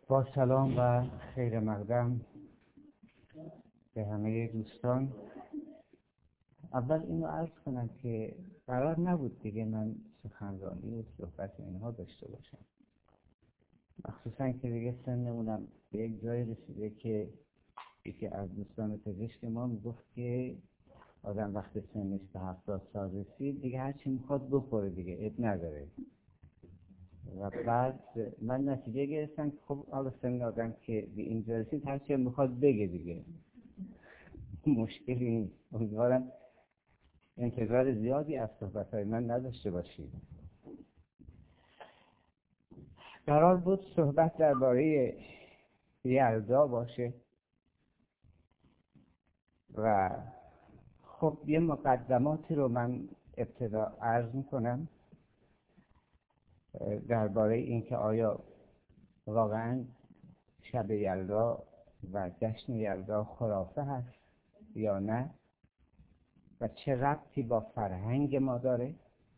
با سلام و خیر مقدم به همه دوستان. اول اینو عرض کنم که قرار نبود دیگه من سخنرانی و صحبت اینها داشته باشم، مخصوصا که دیگه سنمونم به یک جای رسیده که یکی از دوستان پزشک ما میگفت که آدم وقتی سنش به 70 سال رسید دیگه هرچی میخواد بخوره دیگه، اب نداره. و بعد من نتیجه گرفتم که خب حالا سن آدم که به اینجا رسید هرچی میخواد بگه دیگه، مشکلی نیست. امیدوارم انتظار زیادی از صحبت‌های من نداشته باشید. قرار بود صحبت درباره یلدا باشه و خب یه مقدماتی رو من ابتدا عرض میکنم درباره اینکه آیا واقعا شب یلدا و جشن یلدا خرافه هست یا نه و چه ربطی با فرهنگ ما داره،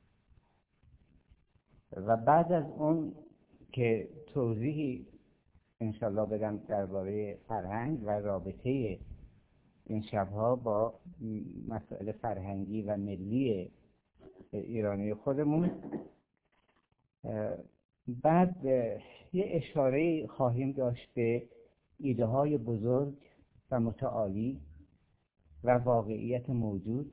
و بعد از اون که توضیحی انشالله بدم درباره فرهنگ و رابطه این شبها با مسائل فرهنگی و ملی ایرانی خودمون. بعد یه اشاره خواهیم داشت به ایده های بزرگ و متعالی و واقعیت موجود،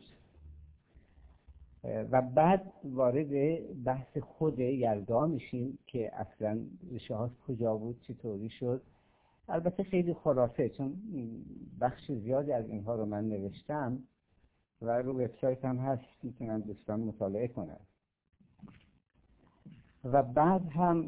و بعد وارد بحث خود یلدا میشیم که اصلا ریشه هاش کجا بود، چطوری شد. البته خیلی خرافه، چون بخش زیادی از اینها رو من نوشتم و رو وبسایت هم هست، میتونن دوستان مطالعه کنن. و بعد هم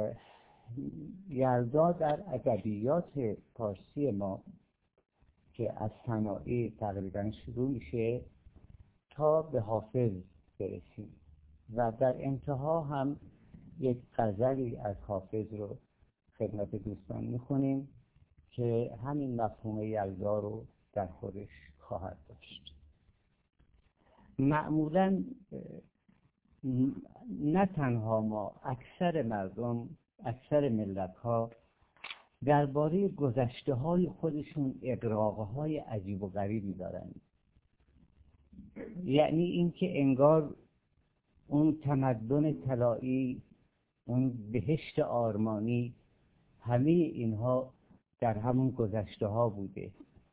یلدا در ادبیات پارسی ما که از صناعی تقریبا شروع میشه تا به حافظ برسیم و در انتها هم یک غزلی از حافظ رو خدمت دوستان میخونیم که همین مفهوم یلدا رو در خودش خواهد داشت. معمولاً نه تنها ما، اکثر مردم، اکثر ملت‌ها درباره گذشته‌های خودشون اغراق‌های عجیب و غریبی دارن. یعنی اینکه انگار اون تمدن طلایی، اون بهشت آرمانی، همه اینها در همون گذشته‌ها بوده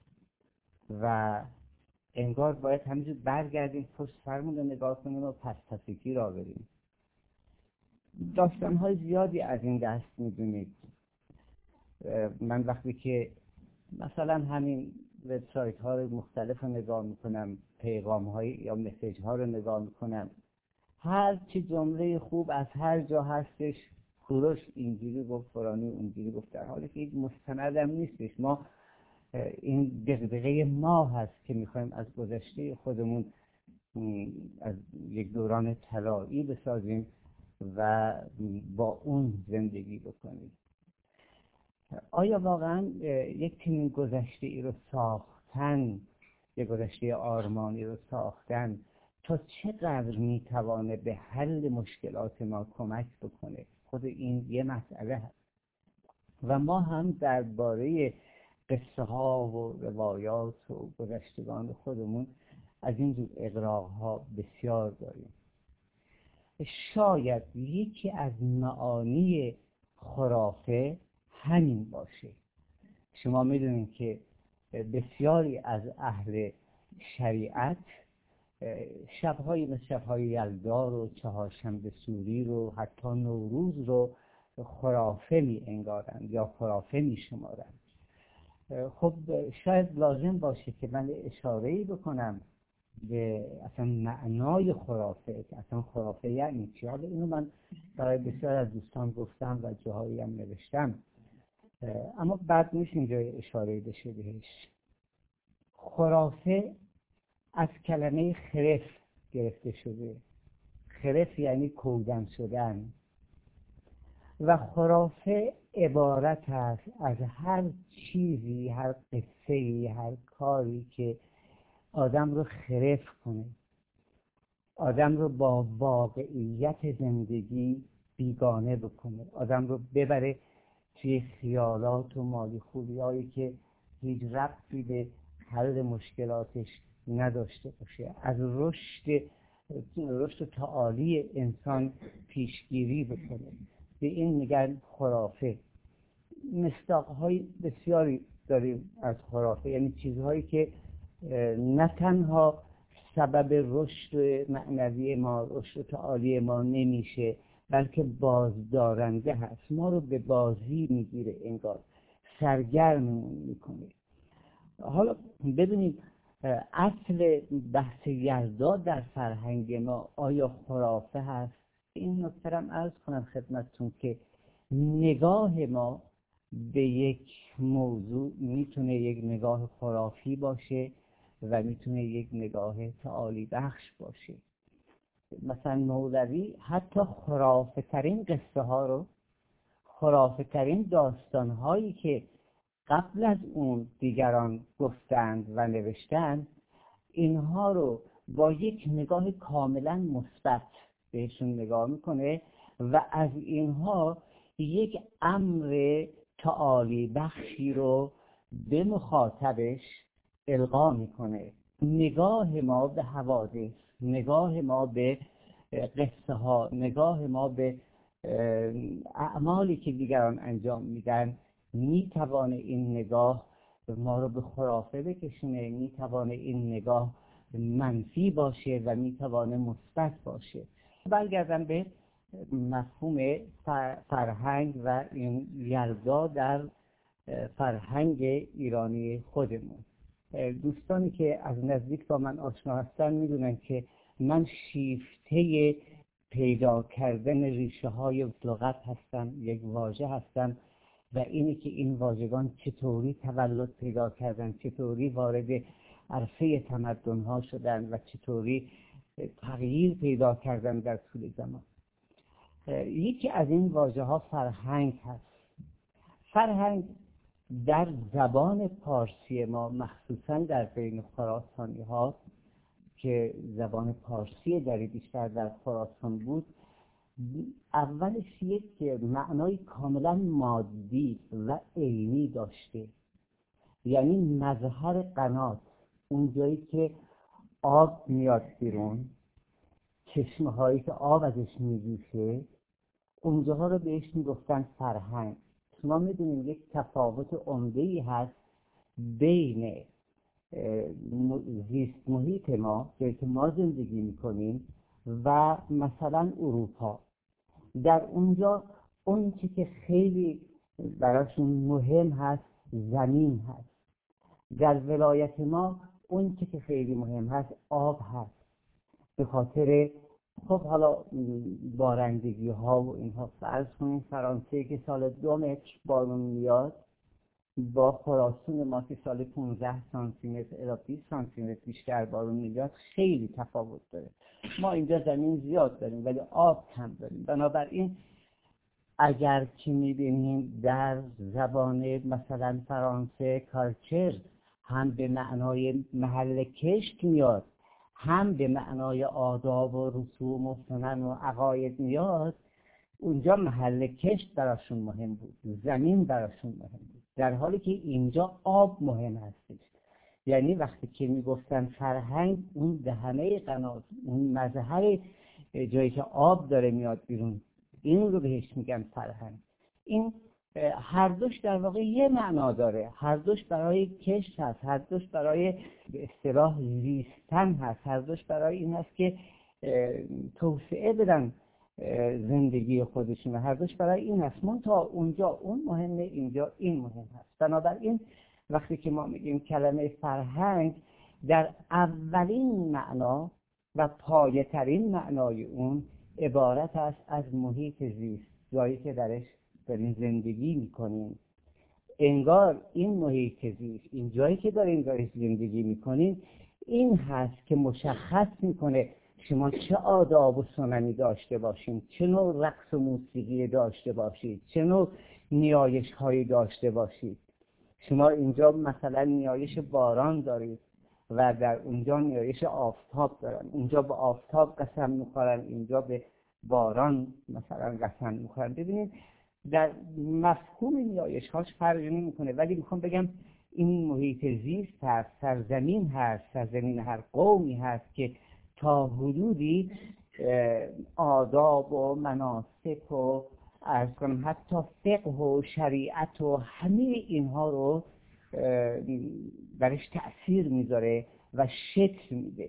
و انگار باید همینجور برگردیم پشت سرمون رو نگاه کنیم و پس را بریم. داستان‌های زیادی از این دست می‌دونید. من وقتی که مثلا همین وبسایت‌ها رو مختلف رو نگاه می‌کنم، پیغام‌های یا مسیج‌ها رو نگاه می‌کنم، هر چی جمله خوب از هر جا هستش، کوروش اینجوری گفت، فلانی اونجوری گفت، در حالی که این مستندم نیستش. ما این دغدغه ما هست که میخوایم از گذشته خودمون از یک دوران طلایی بسازیم و با اون زندگی بکنیم. آیا واقعا یک چنین گذشته ای رو ساختن، یک گذشته آرمانی رو ساختن تا چقدر میتوانه به حل مشکلات ما کمک بکنه؟ خود این یه مسئله هست و ما هم درباره قصه ها و روایات و گذشتگان خودمون از این جور اغراق ها بسیار داریم. شاید یکی از معانی خرافه همین باشه. شما میدونید که بسیاری از اهل شریعت شب‌های مثل شب‌های یلدا رو، چهارشنبه سوری رو، حتی نوروز رو خرافه می انگارند یا خرافه می شمارند. خب شاید لازم باشه که من اشاره‌ای بکنم به اصلا معنای خرافه، که اصلا خرافه یعنی چی. حالا اینو من برای بسیار از دوستان گفتم و جاهایی هم نوشتم، اما بعد نیست اینجا اشاره بشه بهش. خرافه از کلمه خرف گرفته شده. خرف یعنی کودن شدن و خرافه عبارت است از هر چیزی، هر قصه‌ای، هر کاری که آدم رو خرف کنه، آدم رو با واقعیت زندگی بیگانه بکنه، آدم رو ببره توی خیالات و مالی خوبی‌هایی که هیچ ربطی به حل مشکلاتش نداشته باشه، از رشد تعالی انسان پیشگیری بکنه. به این میگن خرافه. مصداق‌های بسیاری داریم از خرافه، یعنی چیزهایی که نه تنها سبب رشد معنوی ما، رشد تعالی ما نمیشه، بلکه بازدارنده هست، ما رو به بازی میگیره، انگار سرگرممون میکنه. حالا ببینید اصل بحث یلدا در فرهنگ ما آیا خرافه هست؟ این نکته هم عرض کنم خدمتتون که نگاه ما به یک موضوع میتونه یک نگاه خرافی باشه و میتونه یک نگاه تعالی بخش باشه. مثلا مولوی حتی خرافه ترین قصه ها رو، خرافه ترین داستان هایی که قبل از اون دیگران گفتند و نوشتند، اینها رو با یک نگاه کاملا مثبت بهشون نگاه میکنه و از اینها یک امر تعالی بخشی رو به مخاطبش القا میکنه. نگاه ما به حوادث، نگاه ما به قصه ها، نگاه ما به اعمالی که دیگران انجام میدن، میتوانه این نگاه ما رو به خرافه بکشونه، میتوانه این نگاه منفی باشه و میتوانه مثبت باشه. برگردم به مفهوم فرهنگ و این یلدا در فرهنگ ایرانی خودمون. دوستانی که از نزدیک با من آشنا هستن میدونن که من شیفته پیدا کردن ریشه های لغت هستم، یک واژه هستم و اینی که این واژگان چطوری تولد پیدا کردن، چطوری وارد عرصه تمدن ها شدن و چطوری تغییر پیدا کردن در طول زمان. یکی از این واژه ها فرهنگ هست. فرهنگ در زبان پارسی ما، مخصوصا در بین خراسانی ها که زبان پارسی داری بیشتر در خراسان بود، اولش یک معنای کاملا مادی و عینی داشته، یعنی مظهر قنات، اون جایی که آب میاد بیرون، چشمه هایی که آب ازش میجوشه، اونجاها رو بهش میگفتن فرهنگ. شما میدونید یک تفاوت عمده‌ای هست بین زیست محیط ما، جایی که ما زندگی میکنیم، و مثلا اروپا. در اونجا اون چی که خیلی براشون مهم هست زمین هست. در ولایت ما اون چی که خیلی مهم هست آب هست، به خاطر خب حالا بارندگی ها و اینها. فرض کنید فرانسه که سال 2 متر بارون میاد با خراسان ما که سال 15 سانتی متر الی 20 سانتی متر بیشتر بارون میاد، خیلی تفاوت داره. ما اینجا زمین زیاد داریم ولی آب کم داریم. بنابراین اگر که میبینیم در زبان مثلا فرانسه کالچر هم به معنای محل کشت میاد، هم به معنای آداب و رسوم و سنن و عقاید میاد، اونجا محل کشت براشون مهم بود، زمین براشون مهم بود، در حالی که اینجا آب مهم هستش. یعنی وقتی که میگفتن فرهنگ، اون دهنه قنات، اون مظهر جایی که آب داره میاد بیرون، این رو بهش میگن فرهنگ. این هر دوش در واقع یه معنا داره، هر دوش برای کشت هست، هر دوش برای به اصطلاح زیستن هست، هر دوش برای این هست که توسعه بدن زندگی خودشون، هر دوش برای این هست. من تا اونجا اون مهمه، اینجا این مهم هست. بنابراین وقتی که ما میگیم کلمه فرهنگ، در اولین معنا و پایه ترین معنای اون عبارت است از محیط زیست، جایی که درش دارین زندگی میکنین. انگار این محیط زیست، این جایی که دارین زندگی میکنین، این هست که مشخص میکنه شما چه آداب و سننی داشته باشین، چه نوع رقص و موسیقی داشته باشید، چه نوع نیایش هایی داشته باشید. شما اینجا مثلا نیایش باران دارید و در اونجا نیایش آفتاب دارن. اونجا به آفتاب قسم میخورن، اینجا به باران مثلا قسم میخورن. ببینید در مفهوم نیایش‌هاش فرقی نمی‌کنه، ولی میخوام بگم این محیط زیست هست، سرزمین هست، سرزمین هر قومی هست که تا حدودی آداب و مناسک و عرض کنم حتی فقه و شریعت و همه اینها رو برش تأثیر میذاره و شکل میده.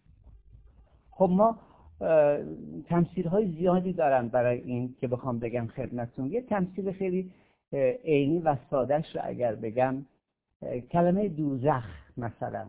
خب ما تمثیل‌های زیادی دارم برای این که بخوام بگم خدمتتون. یه تمثیل خیلی عینی و ساده‌اش رو اگر بگم، کلمه دوزخ مثلا.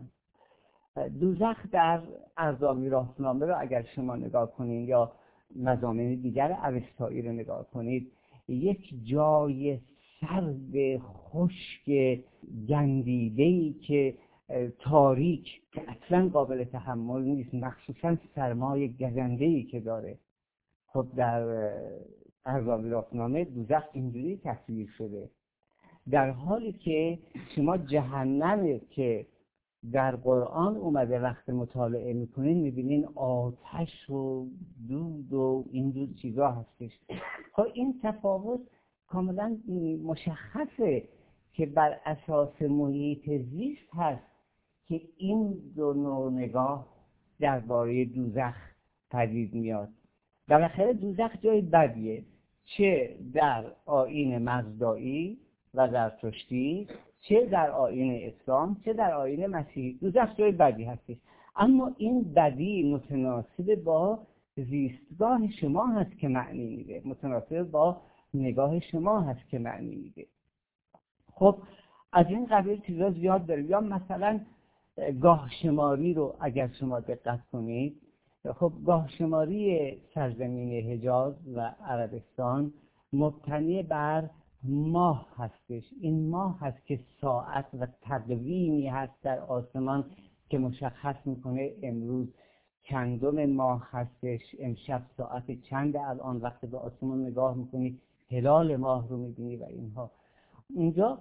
دوزخ در ارزامیراسنامه رو اگر شما نگاه کنید یا مضامین دیگر اوستایی رو نگاه کنید، یک جای سرد خشک گندیده‌ای که تاریک که اصلا قابل تحمل نیست، مخصوصا سرمای گزنده‌ای که داره. خب در ارزامیراسنامه دوزخ اینجوری تصویر شده، در حالی که شما جهنم که در قرآن اومده وقت مطالعه میکنین میبینین آتش و دود و اینجور چیزا هستش. خب این تفاوت کاملا مشخصه که بر اساس محیط زیست هست که این دو نوع نگاه درباره دوزخ پدید میاد. بالاخره دوزخ جای بدیه، چه در آیین مزدایی و زرتشتی، چه در آیین اسلام، چه در آیین مسیحی. دوزخ جای بدی هستش، اما این بدی متناسب با زیستگاه شما هست که معنی میده، متناسب با نگاه شما هست که معنی میده. خب از این قبیل چیزا زیاد داریم. یا مثلا گاه شماری رو اگر شما دقت کنید، خب گاه شماری سرزمین حجاز و عربستان مبتنی بر ماه هستش. این ماه هست که ساعت و تقویمی هست در آسمان که مشخص میکنه امروز چندم ماه هستش، امشب ساعت چند، الان وقت به آسمان نگاه میکنی هلال ماه رو میبینی و اینها. اونجا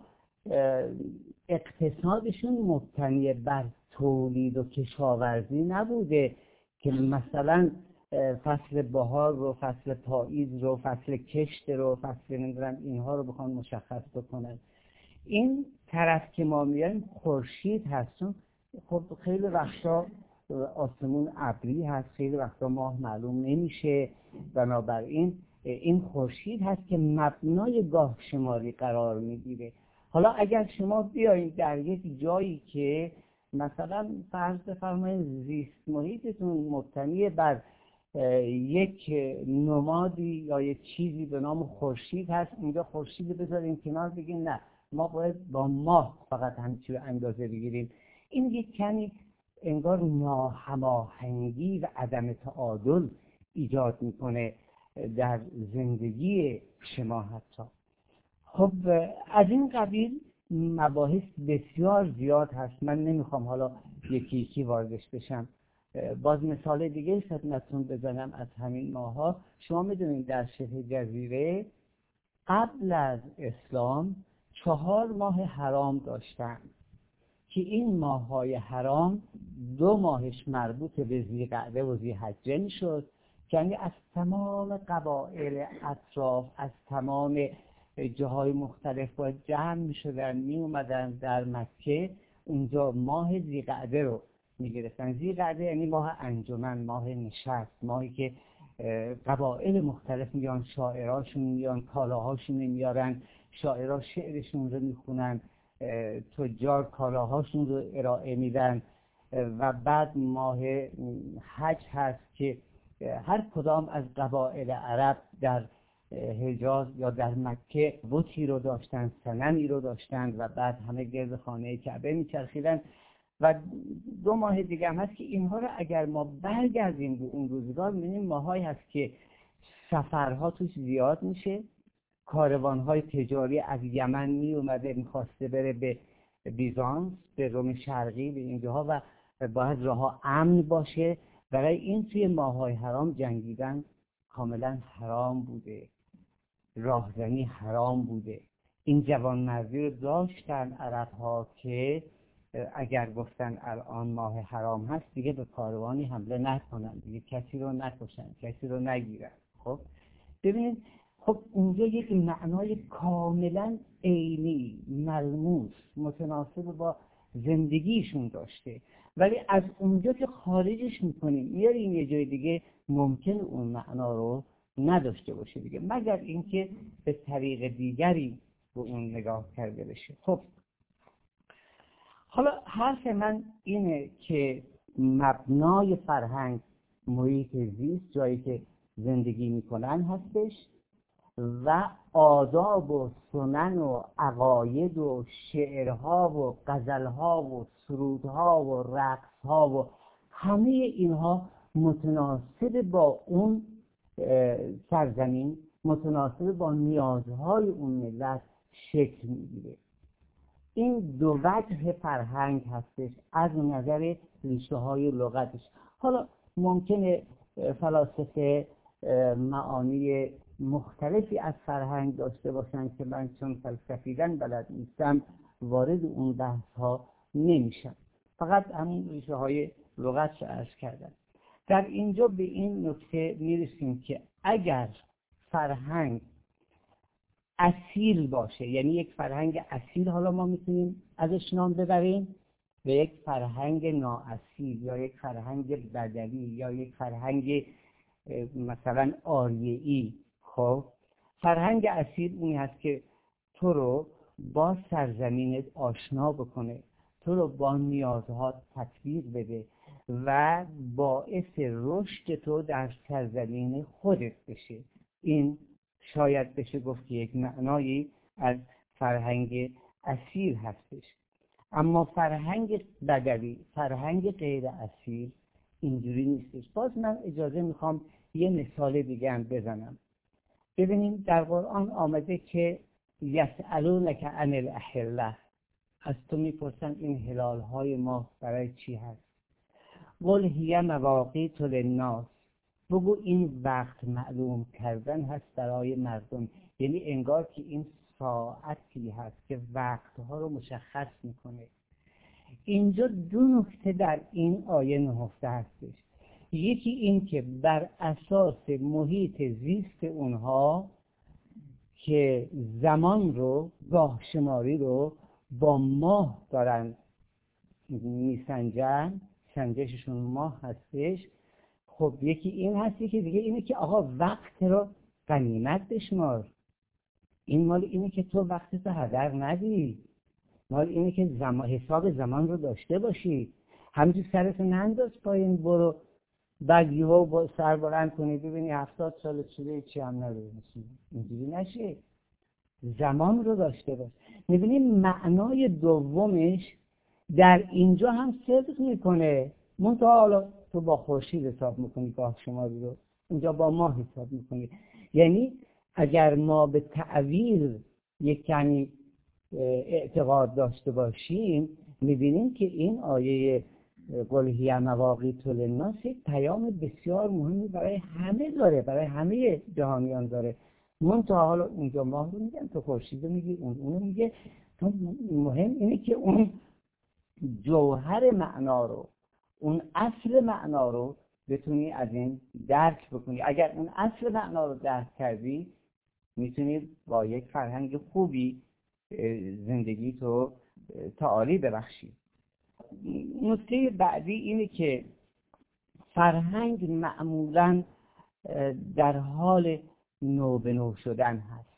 اقتصادشون مبتنی بر تولید و کشاورزی نبوده که مثلا فصل بهار رو، فصل پاییز رو، فصل کشت رو، فصل نمیدونم اینها رو بخوان مشخص بکنن. این طرف که ما میایم خورشید هستون. خب خیلی وقتا آسمون ابری هست، خیلی وقتا ماه معلوم نمیشه، بنابراین این خورشید هست که مبنای گاه شماری قرار میگیره. حالا اگر شما بیایید در یک جایی که مثلا فرض بفرمایید زیست محیطتون مبتنی بر یک نمادی یا یک چیزی به نام خورشید هست، اونجا خورشید رو بذاریم کنار، بگیم نه ما باید با ماه فقط همچین اندازه بگیریم. این یک کمی انگار ناهماهنگی و عدم تعادل ایجاد میکنه در زندگی شما حتی. خب از این قبیل مباحث بسیار زیاد هست، من نمیخوام حالا یکی یکی واردش بشم. باز مثال دیگه خدمتتون بزنم از همین ماها. شما میدونید در شبه جزیره قبل از اسلام 4 ماه حرام داشتن که این ماه‌های حرام 2 ماهش مربوط به ذی‌قعده و ذی‌حجه میشد، یعنی از تمام قبایل اطراف، از تمام جاهای مختلف با جمع میشدن، میومدن در مکه، اونجا ماه ذی‌قعده رو میگرفتن. ذی‌قعده یعنی ماه انجمن، ماه نشست، ماهی که قبایل مختلف میان، شاعراشون میان، کالاهاشون میارن، شاعرها شعرشون رو میخونن، تجار کالاهاشون رو ارائه میدن. و بعد ماه حج هست که هر کدام از قبایل عرب در حجاز یا در مکه بتی رو داشتن، صنمی رو داشتن و بعد همه گرد خانه کعبه میچرخیدن. و 2 ماه دیگه هم هست که اینها رو اگر ما برگردیم به اون روزگار می‌بینیم ماهایی هست که سفرها توش زیاد میشه، کاروان‌های تجاری از یمن می اومده می‌خواسته بره به بیزانس، به روم شرقی، به اینجاها و باید راه‌ها امن باشه. برای این توی ماه‌های حرام جنگیدن کاملا حرام بوده، راهزنی حرام بوده. این جوانمردی رو داشتن عرب‌ها که اگر گفتن الان ماه حرام هست دیگه به کاروانی حمله نکنن، دیگه کسی رو نکشن، کسی رو نگیرن. خب ببینید خب اونجا یک معنای کاملا عینی، ملموس، متناسب با زندگیشون داشته، ولی از اونجا که خارجش میکنیم میاریم یه جای دیگه، ممکن اون معنا رو نداشته باشه دیگه، مگر اینکه به طریق دیگری به اون نگاه کرده بشه. خب حالا حرف من اینه که مبنای فرهنگ محیط زیست، جایی که زندگی میکنن هستش، و آداب و سنن و عقاید و شعرها و غزلها و سرودها و رقصها و همه اینها متناسب با اون سرزمین، متناسب با نیازهای اون ملت شکل میگیره. این دو وجه فرهنگ هستش از نظر ریشه های لغتش. حالا ممکنه فلاسفه معانی مختلفی از فرهنگ داشته باشن که من چون فلسفیدن بلد نیستم وارد اون بحث ها نمیشم، فقط همون ریشه های لغت رو عرض کردم. در اینجا به این نکته میرسیم که اگر فرهنگ اصیل باشه، یعنی یک فرهنگ اصیل حالا ما میتونیم ازش نام ببریم، و یک فرهنگ نااصیل یا یک فرهنگ بدوی یا یک فرهنگ مثلا آریایی. خب فرهنگ اصیل اونی هست که تو رو با سرزمینت آشنا بکنه، تو رو با نیازها تطبیق بده و باعث رشد تو در سرزمین خودت بشه. این شاید بشه گفت که یک معنایی از فرهنگ اصیل هستش. اما فرهنگ بدوی، فرهنگ غیر اصیل اینجوری نیستش. باز من اجازه میخوام یه مثال دیگه هم بزنم. ببینیم در قرآن آمده که یسألونک عن الاحله، از تو میپرسن این هلال های ما برای چی هست؟ قل هی مواقیت للناس، بگو این وقت معلوم کردن هست برای مردم. یعنی انگار که این ساعتی هست که وقتها رو مشخص میکنه. اینجا دو نکته در این آیه نهفته هستش. یکی این که بر اساس محیط زیست اونها که زمان رو، گاه شماری رو با ماه دارن میسنجن، سنجششون ماه هستش. خب یکی این هستی که دیگه اینه که آقا وقت رو غنیمت بشمار. این مال اینه که تو وقت رو هدر ندی، مال اینه که حساب زمان رو داشته باشی. همینجور سرت ننداز پایین برو بعد یهو با سر بلند کنی ببینی 70 سال شده چی هم نداری. اینجوری نشه، زمان رو داشته باش. میبینی معنای دومش در اینجا هم صدق میکنه، منتها حالا تو با خورشید حساب میکنی گاه شماری رو، اینجا با ماه حساب میکنی. یعنی اگر ما به تعویل یک کمی اعتقاد داشته باشیم میبینیم که این آیه قل هی مواقیت للناس یک پیام بسیار مهمی برای همه داره، برای همه جهانیان داره. منتها حالا اونجا ماه رو میگن، تو خورشید رو میگی، اونو میگه. تو مهم اینه که اون جوهر معنا رو، اون اصل معنا رو بتونی از این درک بکنی. اگر اون اصل معنا رو درک کردی میتونی با یک فرهنگ خوبی زندگی تو تعالی ببخشی. نکته بعدی اینه که فرهنگ معمولاً در حال نو به نو شدن هست.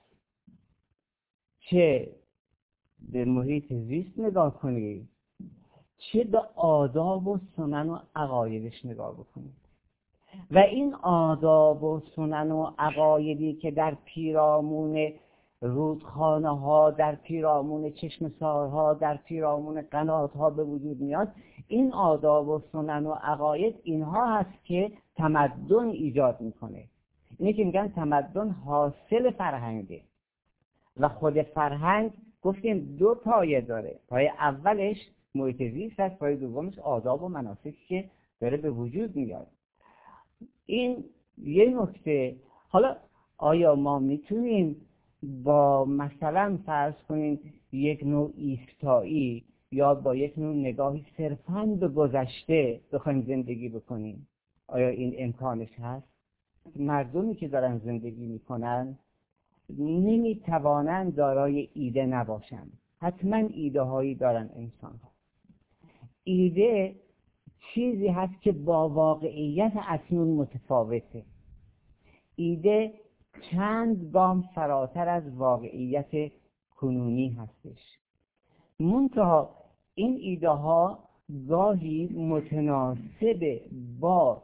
چه به محیط زیست نگاه کنی، چه به آداب و سنن و عقایدش نگاه بکنی. و این آداب و سنن و عقایدی که در پیرامون رودخانه ها، در پیرامون چشمسارها، در پیرامون قنات ها به وجود میاد، این آداب و سنن و عقاید اینها هست که تمدن ایجاد میکنه. اینه که میگن تمدن حاصل فرهنگه. و خود فرهنگ گفتیم دو پایه داره. پایه اولش محیط زیست هست، پایه دومش آداب و مناسکی که داره به وجود میاد. این یه نکته. حالا آیا ما میتونیم با مثلا فرض کنیم یک نوع ایستایی یا با یک نوع نگاهی صرفاً به گذشته بخوایم زندگی بکنیم؟ آیا این امکانش هست؟ مردمی که دارن زندگی میکنن نمیتوانند دارای ایده نباشند. حتما ایده هایی دارن انسان ها. ایده چیزی هست که با واقعیت اکنون متفاوته. ایده چند گام فراتر از واقعیت کنونی هستش. منتها این ایده ها گاهی متناسب با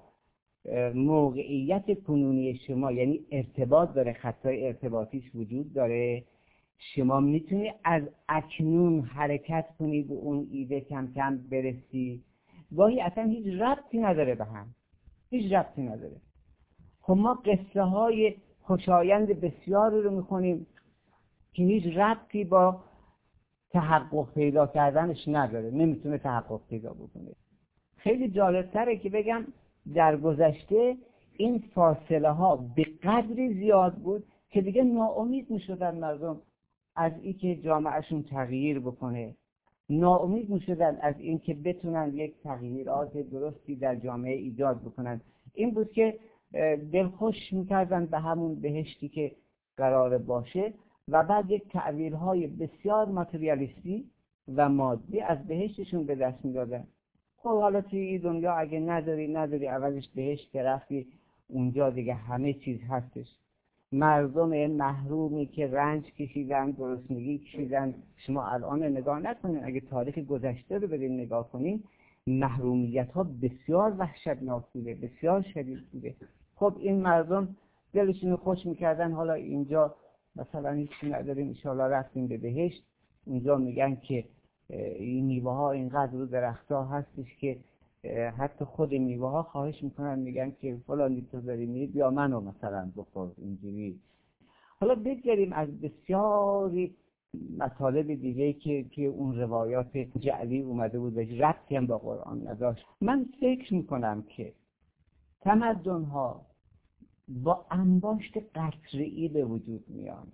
موقعیت کنونی شما، یعنی ارتباط داره، خطای ارتباطیش وجود داره. شما میتونی از اکنون حرکت کنی به اون ایده کم کم برسی. گاهی اصلا هیچ ربطی نداره به هم، هیچ ربطی نداره. خب ما قصه های خوشایند بسیاری رو میخونیم که هیچ ربطی با تحقق پیدا کردنش نداره، نمیتونه تحقق پیدا بکنه. خیلی جالبتره که بگم در گذشته این فاصله ها به قدری زیاد بود که دیگه ناامید میشدن مردم از این که جامعهشون تغییر بکنه، ناامید میشدن از این که بتونن یک تغییرات درستی در جامعه ایجاد بکنن. این بود که دلخوش میکردن به همون بهشتی که قرار باشه و بعد یک تعبیرهای بسیار ماتریالیستی و مادی از بهشتشون به دست میدادن. خب حالا توی این دنیا اگه نداری اولش بهشت که رفتی اونجا دیگه همه چیز هستش. مردم محرومی که رنج کشیدن، گرسنگی کشیدن، شما الان نگاه نکنین، اگه تاریخ گذشته رو برین نگاه کنین، محرومیت ها بسیار وحشتناک بوده، بسیار شدید بوده. خب این مردم دلشون خوش میکردن، حالا اینجا مثلا هیچی نداریم، انشاءالله رفتیم به بهشت. اونجا میگن که این میوه ها اینقدر رو درخت ها هستش که حتی خود میوه ها خواهش میکنن، میگن که فلانی تو داری میری بیا منو مثلا بخور اینجوری. حالا بگذاریم از بسیاری مطالب دیگه که اون روایات جعلی اومده بود و ربطی هم با قرآن نداشت. من فکر میکنم که تمدن ها با انباشت قطره‌ای به وجود میان.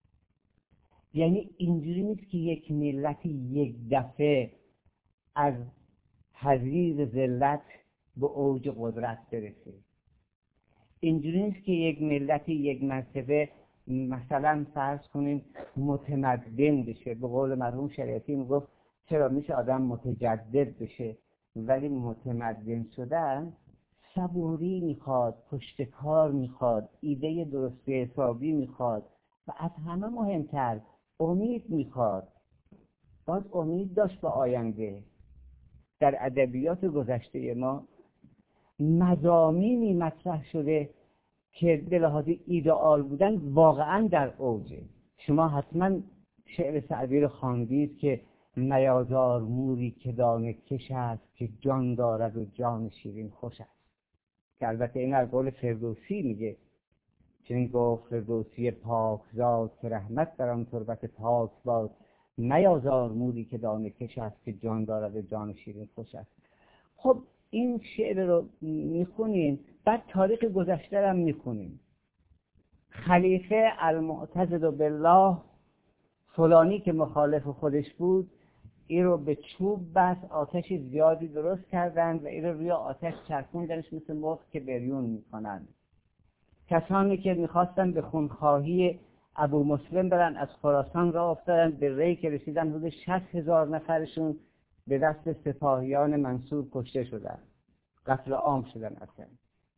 یعنی اینجوری نیست که یک ملت یک دفعه از حضیر ذلت به اوج قدرت برسه. اینجوری نیست که یک ملت یک مرتبه مثلا فرض کنیم متمدن بشه. به قول مرحوم شریعتی میگفت چرا میشه آدم متجدد بشه، ولی متمدن شدن صبوری میخواد، پشتکار میخواد، ایده درست حسابی میخواد و از همه مهمتر امید میخواد. باز امید داشت به آینده. در ادبیات گذشته ما مضامینی مطرح شده که به لحاظ ایدئال بودن واقعا در اوجه. شما حتما شعر سعدی رو خواندید که میازار موری که دانه کش است که جان دارد و جان شیرین خوش است، که البته این از قول فردوسی میگه. چنین گفت فردوسی پاکزاد که رحمت در آن تربت پاک باد، میازار موری که دانه کش است که جان دارد و جان شیرین خوش است. خب این شعر رو میخونیم، بعد تاریخ گذشته هم میخونیم. خلیفه المعتضد بالله فلانی که مخالف خودش بود، این رو به چوب بس آتش زیادی درست کردند و این رو روی آتش چرخوندنش مثل مرغ که بریون میکنند. کسانی که میخواستن به خونخواهی ابو مسلم برن از خراسان راه افتادن، به ری که رسیدن حدود 60,000 نفرشون به دست سپاهیان منصور کشته شدن، قتل عام شدن. اصلا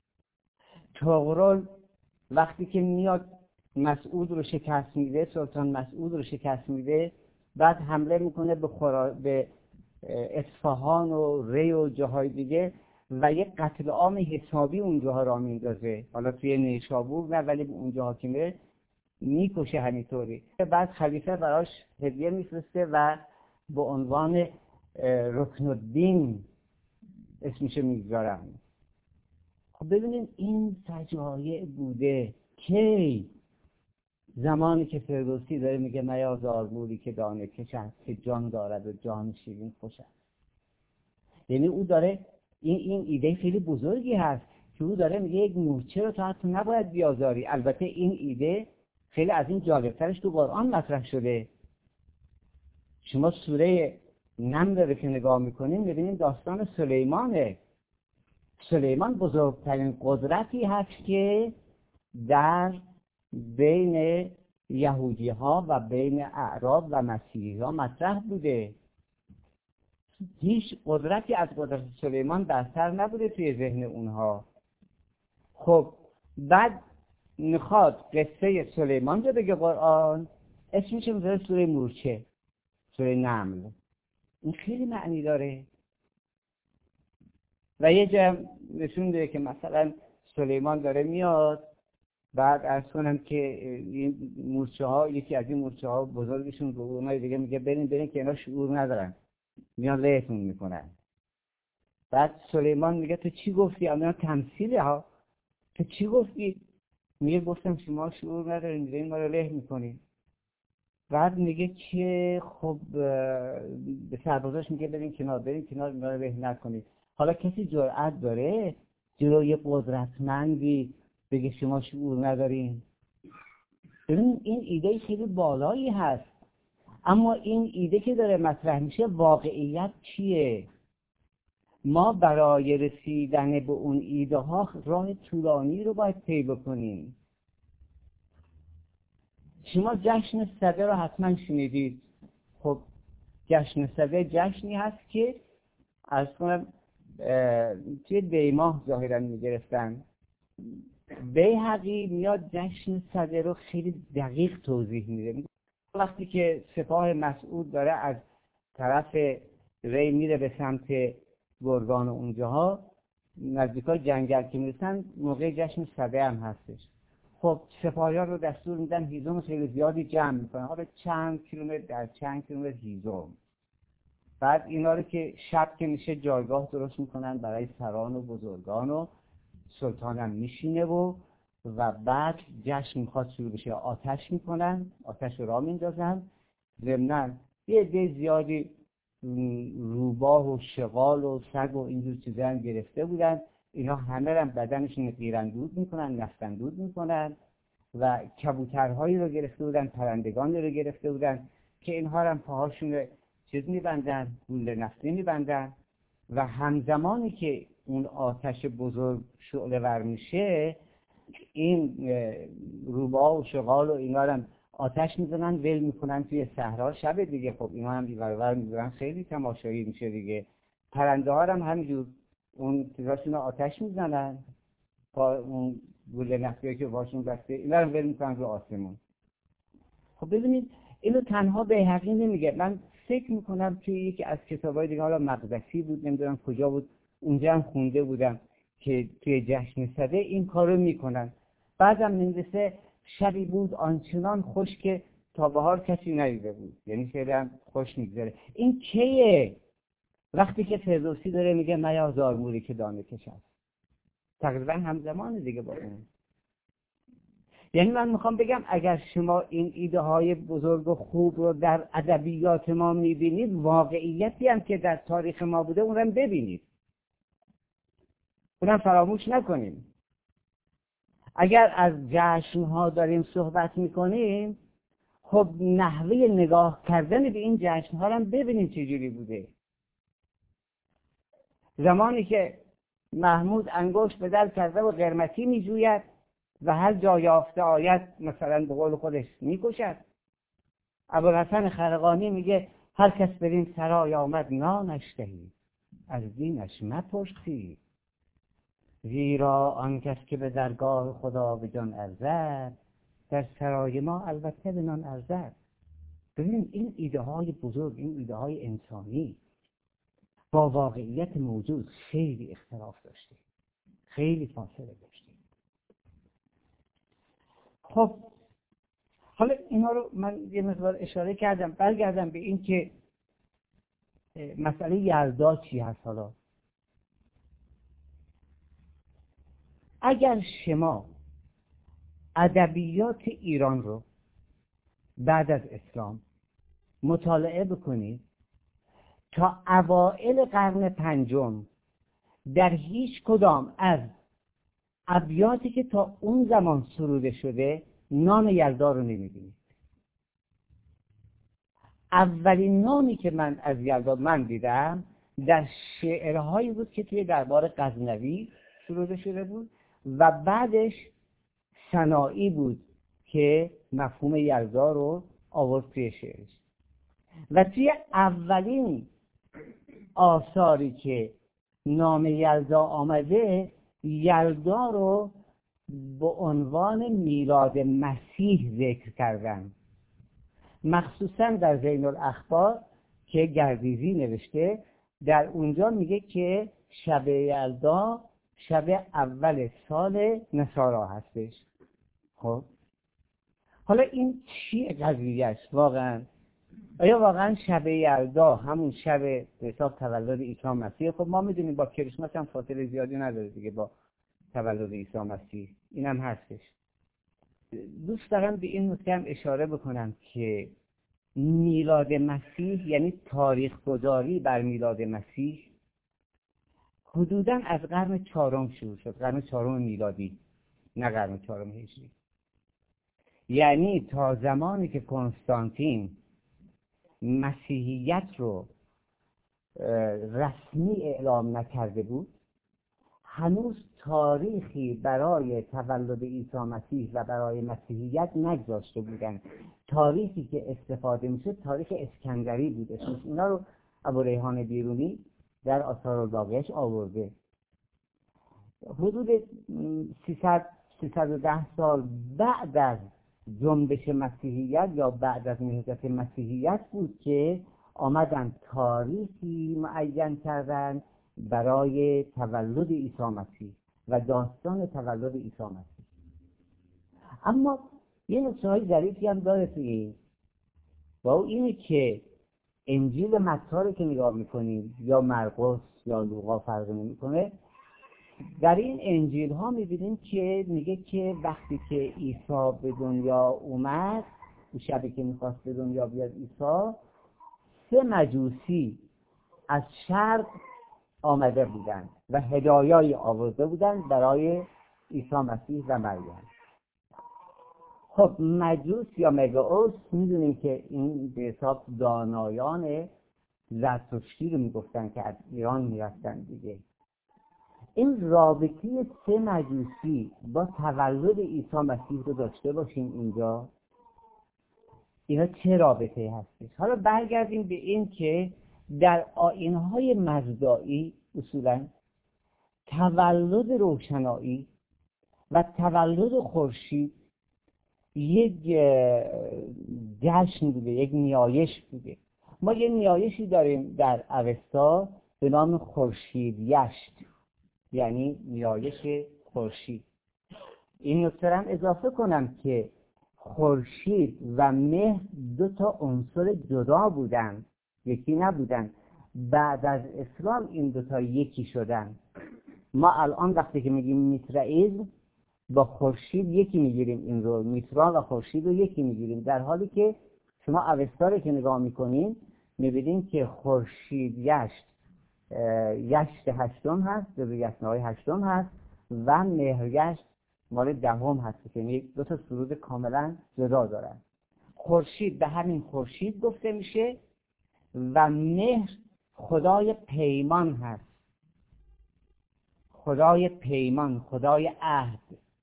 طغرل وقتی که میاد مسعود رو شکست میده، سلطان مسعود رو شکست میده، بعد حمله میکنه به اصفهان و ری و جاهای دیگه و یک قتل عام حسابی اونجاها را میندازه. حالا توی نیشابور نه، ولی اونجاها که میره میکشه همینطوری. بعد خلیفه براش هدیه میفرسته و به عنوان رکن الدین اسمشو میگذارن. خب ببینید این فجایع بوده که زمانی که فردوسی داره میگه میازار موری که دانه کش است که جان دارد و جان شیرین خوش است. یعنی او داره این ایده خیلی بزرگی هست که او داره میگه یک مورچه رو تا حتی نباید بیازاری. البته این ایده خیلی از این جالبترش تو قرآن مطرح شده. شما سوره نمل رو که نگاه میکنین میبینین داستان سلیمانه. سلیمان بزرگترین قدرتی هست که در بین یهودی ها و بین اعراب و مسیحی ها مطرح بوده. هیچ قدرتی از قدرت سلیمان برتر نبوده توی ذهن اونها. خب بعد میخواد قصه سلیمان رو بگه قرآن، اسمش میذاره سوره مورچه، سوره نمل. این خیلی معنی داره و یه جا نشون میده که مثلا سلیمان داره میاد، بعد عرض کنم که این مورچه ها، یکی از این مورچه ها بزرگشون به اونای دیگه میگه برین که اینا شعور ندارن، میان لهتون میکنن. بعد سلیمان میگه تو چی گفتی؟ اینا تمثیله ها، تو چی گفتی؟ میگه گفتم شما شعور ندارین، میگه ما رو له میکنین. بعد میگه که خب به سربازاش میگه برین کنار اینا رو له نکنید. حالا کسی جرأت داره جلوی قدرتمندی بگه شما شعور ندارین؟ ببین این ایده خیلی بالایی هست، اما این ایده که داره مطرح میشه واقعیت چیه؟ ما برای رسیدن به اون ایده ها راه طولانی رو باید طی بکنیم. شما جشن سده رو حتما شنیدید. خب جشن سده جشنی هست که از کنم توی دیماه ظاهرا میگرفتن. بیهقی میاد جشن سده رو خیلی دقیق توضیح میده. وقتی که سپاه مسعود داره از طرف ری میره به سمت گرگان و اونجاها نزدیکای جنگل که میرسن، موقع جشن سده هم هستش. خب سپاهیان رو دستور میدن هیزم خیلی زیادی جمع میکنن، حالا چند کیلومتر در چند کیلومتر هیزم. بعد اینا رو که شب که میشه جایگاه درست میکنن برای سران و بزرگان و سلطان هم میشینه و بعد جشن میخواد شروع بشه، آتش میکنن، آتش رو راه میندازن. ضمناً یه عده زیادی روباه و شغال و سگ و اینجور چیزا هم گرفته بودن. اینا همه هم بدنشون قیراندود میکنن، نفتندود میکنن و کبوترهایی رو گرفته بودن، پرندگانی رو گرفته بودن که اینها هم پاهاشون رو چیز میبندن، گوله نفتی میبندن و همزمانی که اون آتش بزرگ شعله ور میشه، این روباه و شغال و اینا هم آتش میزنن، ول میکنن توی صحرا. شب دیگه خب اینا هم بی‌برابر میذارن، خیلی تماشایی میشه دیگه. پرنده ها هم همینجور اون چیزاشون آتش میزنن با اون گوله نفتی که باشون بسته، اینا رو ول میکنن رو آسمون. خب ببینید اینو تنها بیهقی نمیگه، من فکر میکنم توی یکی از کتابای دیگه، حالا مقدسی بود نمیدونم کجا بود، اونجا هم خونده بودم که توی جشن سده این کارو میکنن. بعدم میرسه شبی بود آنچنان خوش که تا بهار کسی ندیده بود، یعنی خیلی هم خوش میگذره. این کیه؟ وقتی که فردوسی داره میگه میازار موری که دانه کشد، تقریبا همزمان دیگه با اون. یعنی من میخوام بگم اگر شما این ایده های بزرگ و خوب رو در ادبیات ما میبینید، واقعیتی هم که در تاریخ ما بوده اون رو ببینید، اونم فراموش نکنیم. اگر از جشن ها داریم صحبت میکنیم، خب نحوه نگاه کردن به این جشن ها رو ببینید چجوری بوده. زمانی که محمود انگشت به در کرده و قرمتی میجوید و هر جا یافته آید مثلا به قول خودش میکشد. ابوالحسن خرقانی میگه هر کس برین سرای آمد نانش دهید، از دینش مپرسید، زیرا آن کس که به درگاه خدا به جان ارزد، در سرای ما البته به نان ارزد. ببینید این ایده های بزرگ، این ایده های انسانی با واقعیت موجود خیلی اختلاف داشته، خیلی فاصله داشته. خب حالا اینا رو من یه مقدار اشاره کردم، برگردم به این که مسئله یلدا چی هست. حالا اگر شما ادبیات ایران رو بعد از اسلام مطالعه بکنید، تا اوائل قرن پنجم در هیچ کدام از ابیاتی که تا اون زمان سروده شده نام یلدا رو نمیبینید. اولین نامی که من از یلدا دیدم در شعرهایی بود که توی دربار غزنوی سروده شده بود و بعدش سنایی بود که مفهوم یلدا رو آورد توی شعرش. و توی اولین آثاری که نام یلدا آمده، یلدا رو به عنوان میلاد مسیح ذکر کردن. مخصوصا در زین الاخبار که گردیزی نوشته، در اونجا میگه که شب یلدا شب اول سال نصارا هستش. خب حالا این چیه قضیهش واقعا؟ آیا واقعا شب یلدا همون شب به حساب تولد عیسی مسیح؟ خب ما میدونیم با کریسمس هم فاصله زیادی نداره دیگه با تولد عیسی مسیح، اینم هستش. دوست دارم به این نکته هم اشاره بکنم که میلاد مسیح یعنی تاریخ گذاری بر میلاد مسیح حدوداً از قرن 4 شروع شد، قرن 4 میلادی، نه قرن 4 هجری. یعنی تا زمانی که کنستانتین مسیحیت رو رسمی اعلام نکرده بود، هنوز تاریخی برای تولد عیسی مسیح و برای مسیحیت نگذاشته بودن. تاریخی که استفاده میشه تاریخ اسکندری بود. اسمش اینا رو ابوریحان بیرونی در آثار الباقیش آورده. حدود 310 سال بعد از جنبش مسیحیت یا بعد از نهضت مسیحیت بود که آمدن تاریخی معین کردن برای تولد عیسی مسیح و داستان تولد عیسی مسیح. اما یه نکته‌های ظریفی هم داره توی این، و او اینه که انجیل متی رو که نگاه میکنیم یا مرقس یا لوقا فرق نمیکنه، در این انجیل ها میبینیم که میگه که وقتی که عیسی به دنیا اومد، اون شبی که میخواست به دنیا بیاد عیسی، 3 مجوسی از شرق آمده بودند و هدایایی آورده بودند برای عیسی مسیح و مریم. خب مجوس یا مگائوس میدونیم که این به حساب دانایان زرتشتی رو میگفتن که از ایران میرفتن دیگه. این رابطه 3 مجوسی با تولد عیسی مسیح رو داشته باشیم اینجا، اینا چه رابطه هستش؟ حالا برگردیم به این که در آیین‌های مزدائی اصولاً تولد روشنایی و تولد خورشید یک جشن بوده، یک نیایش بوده. ما یه نیایشی داریم در اوستا به نام خورشید یشت، یعنی نیایش خورشید. این نکته هم اضافه کنم که خورشید و مه 2 عنصر جدا بودن، یکی نبودن. بعد از اسلام این 2 یکی شدن. ما الان وقتی که میگیم میترائیسم با خورشید یکی میگیریم، این رو میترا و خورشید رو یکی میگیریم، در حالی که شما اوستا رو که نگاه میکنین میبینین که خورشید یشت 8 هست، جزو یشت‌های 8 هست، و مهر یشت مال 10 هست، یعنی 2 سرود کاملا جدا دارن. خورشید به همین خورشید گفته میشه و مهر خدای پیمان هست، خدای پیمان، خدای عهد.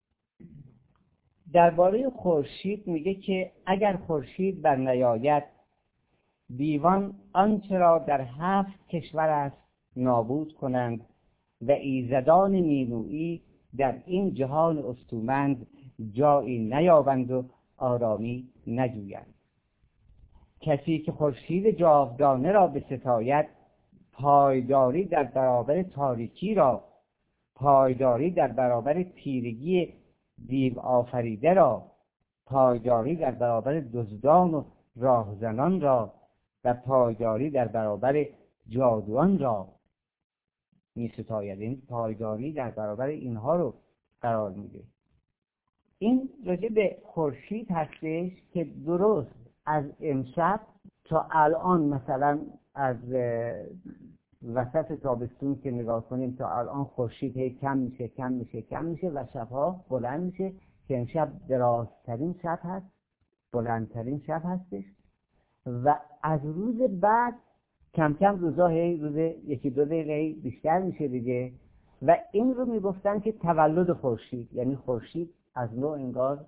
درباره خورشید میگه که اگر خورشید بر نیاید، دیوان آنچه را در 7 کشور است نابود کنند و ایزدان مینویی در این جهان استومند جایی نیابند و آرامی نجویند. کسی که خورشید جاودانه را بستاید، پایداری در برابر تاریکی را، پایداری در برابر تیرگی دیو آفریده را، پایداری در برابر دزدان و راهزنان را و پایداری در برابر جادوان را می ستاید. این پایداری در برابر اینها رو قرار میده. این راجع به خورشید هستش که درست از امشب تا الان، مثلا از وسط تابستون که نگاه کنیم تا الان خورشید هی کم میشه و شبها بلند میشه که امشب درازترین شب هست، بلندترین شب هستش، و از روز بعد کم کم روزا هی روز 1-2 دقیقه بیشتر میشه دیگه. و این رو میگفتن که تولد خورشید، یعنی خورشید از نوع انگار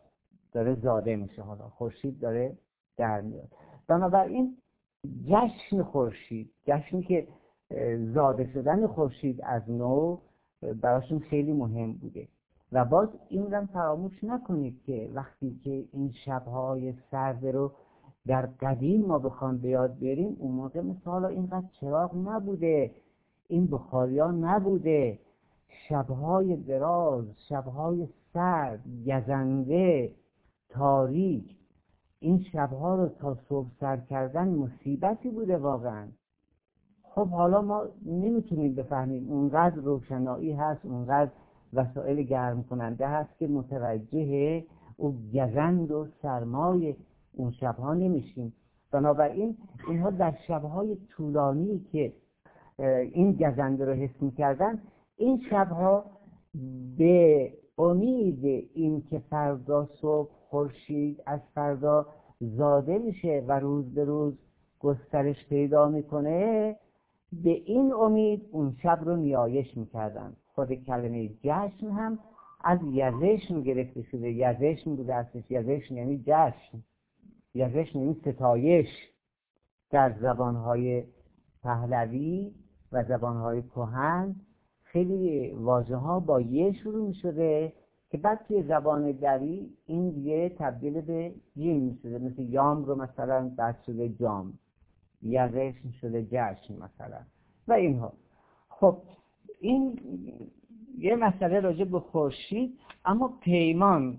داره زاده میشه، حالا خورشید داره در میاد. بنابراین جشن خورشید، جشنی که زاده شدن خورشید از نو براشون خیلی مهم بوده. و باز این رو فراموش نکنید که وقتی که این شبهای سرد رو در قدیم ما بخوام به یاد بریم، اون موقع مثلا اینقدر چراغ نبوده، این بخاریا نبوده، شبهای دراز، شبهای سرد، گزنده، تاریک، این شبها رو تا صبح سر کردن مصیبتی بوده واقعا. خب حالا ما نمیتونیم بفهمیم، اونقدر روشنایی هست، اونقدر وسایل گرم کننده هست که متوجه اون گزند و سرمای اون شبها نمیشیم. بنابراین اینها در شبهای طولانی که این گزنده رو حس میکردن، این شبها به امید این که فردا صبح خورشید از فردا زاده میشه و روز به روز گسترش پیدا میکنه، به این امید اون شب رو نیایش میکردن. خود کلمه جشن هم از یزشن گرفته شده. یزشن بوده اصلش، یزشن یعنی جشن، یزشن یعنی ستایش. در زبانهای پهلوی و زبانهای کهن خیلی واژه ها با یه شروع می شده که بعد توی زبان دری این یه تبدیل به جیم می شده. مثل یام رو مثلا بعد شده جام، یزشن شده جشن مثلا و اینها. خب این یه مسئله راجع به خورشید. اما پیمان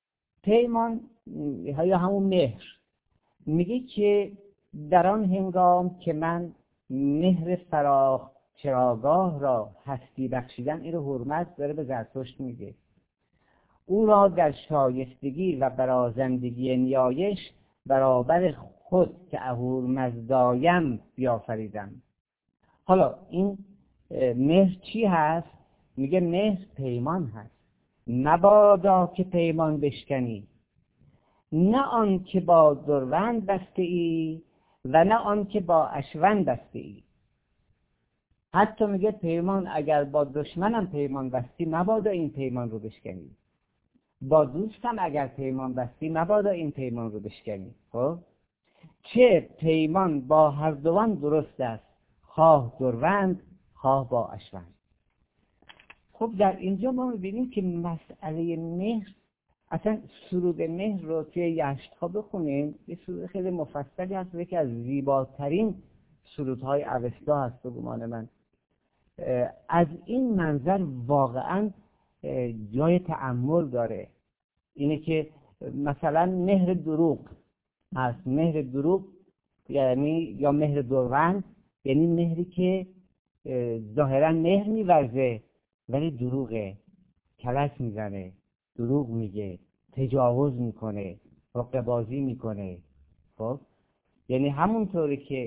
یا همون مهر، میگه که در آن هنگام که من مهر فراخ چراگاه را هستی بخشیدن، این رو حرمت داره به زرتشت میگه، او را در شایستگی و برازندگی نیایش برابر خود که اهورمزدایم بیافریدم. حالا این مهر چی هست؟ میگه مهر پیمان هست. مبادا که پیمان بشکنی، نه آن که با دروند بسته ای و نه آن که با اشوند بسته ای. حتی میگه پیمان اگر با دشمنم پیمان بستی، مبادا این پیمان رو بشکنی. با دوستم اگر پیمان بستی، مبادا این پیمان رو بشکنی. خب چه پیمان با هر دوان درست است، خواه دروند خواه با اشوند. خب در اینجا ما میبینیم که مسئله مهر، اصلا سرود مهر رو توی یشت‌ها بخونیم، یه سرود خیلی مفصلی هست، یکی از زیباترین سرودهای اوستا هست به گمان من. از این منظر واقعا جای تأمل داره. اینه که مثلا مهر دروغ هست. مهر دروغ یعنی یا مهر دروند، یعنی مهری که ظاهرا مهر می‌ورزه ولی دروغه، کلک میزنه، دروغ میگه، تجاوز میکنه، حقه بازی میکنه. خب یعنی همونطوری که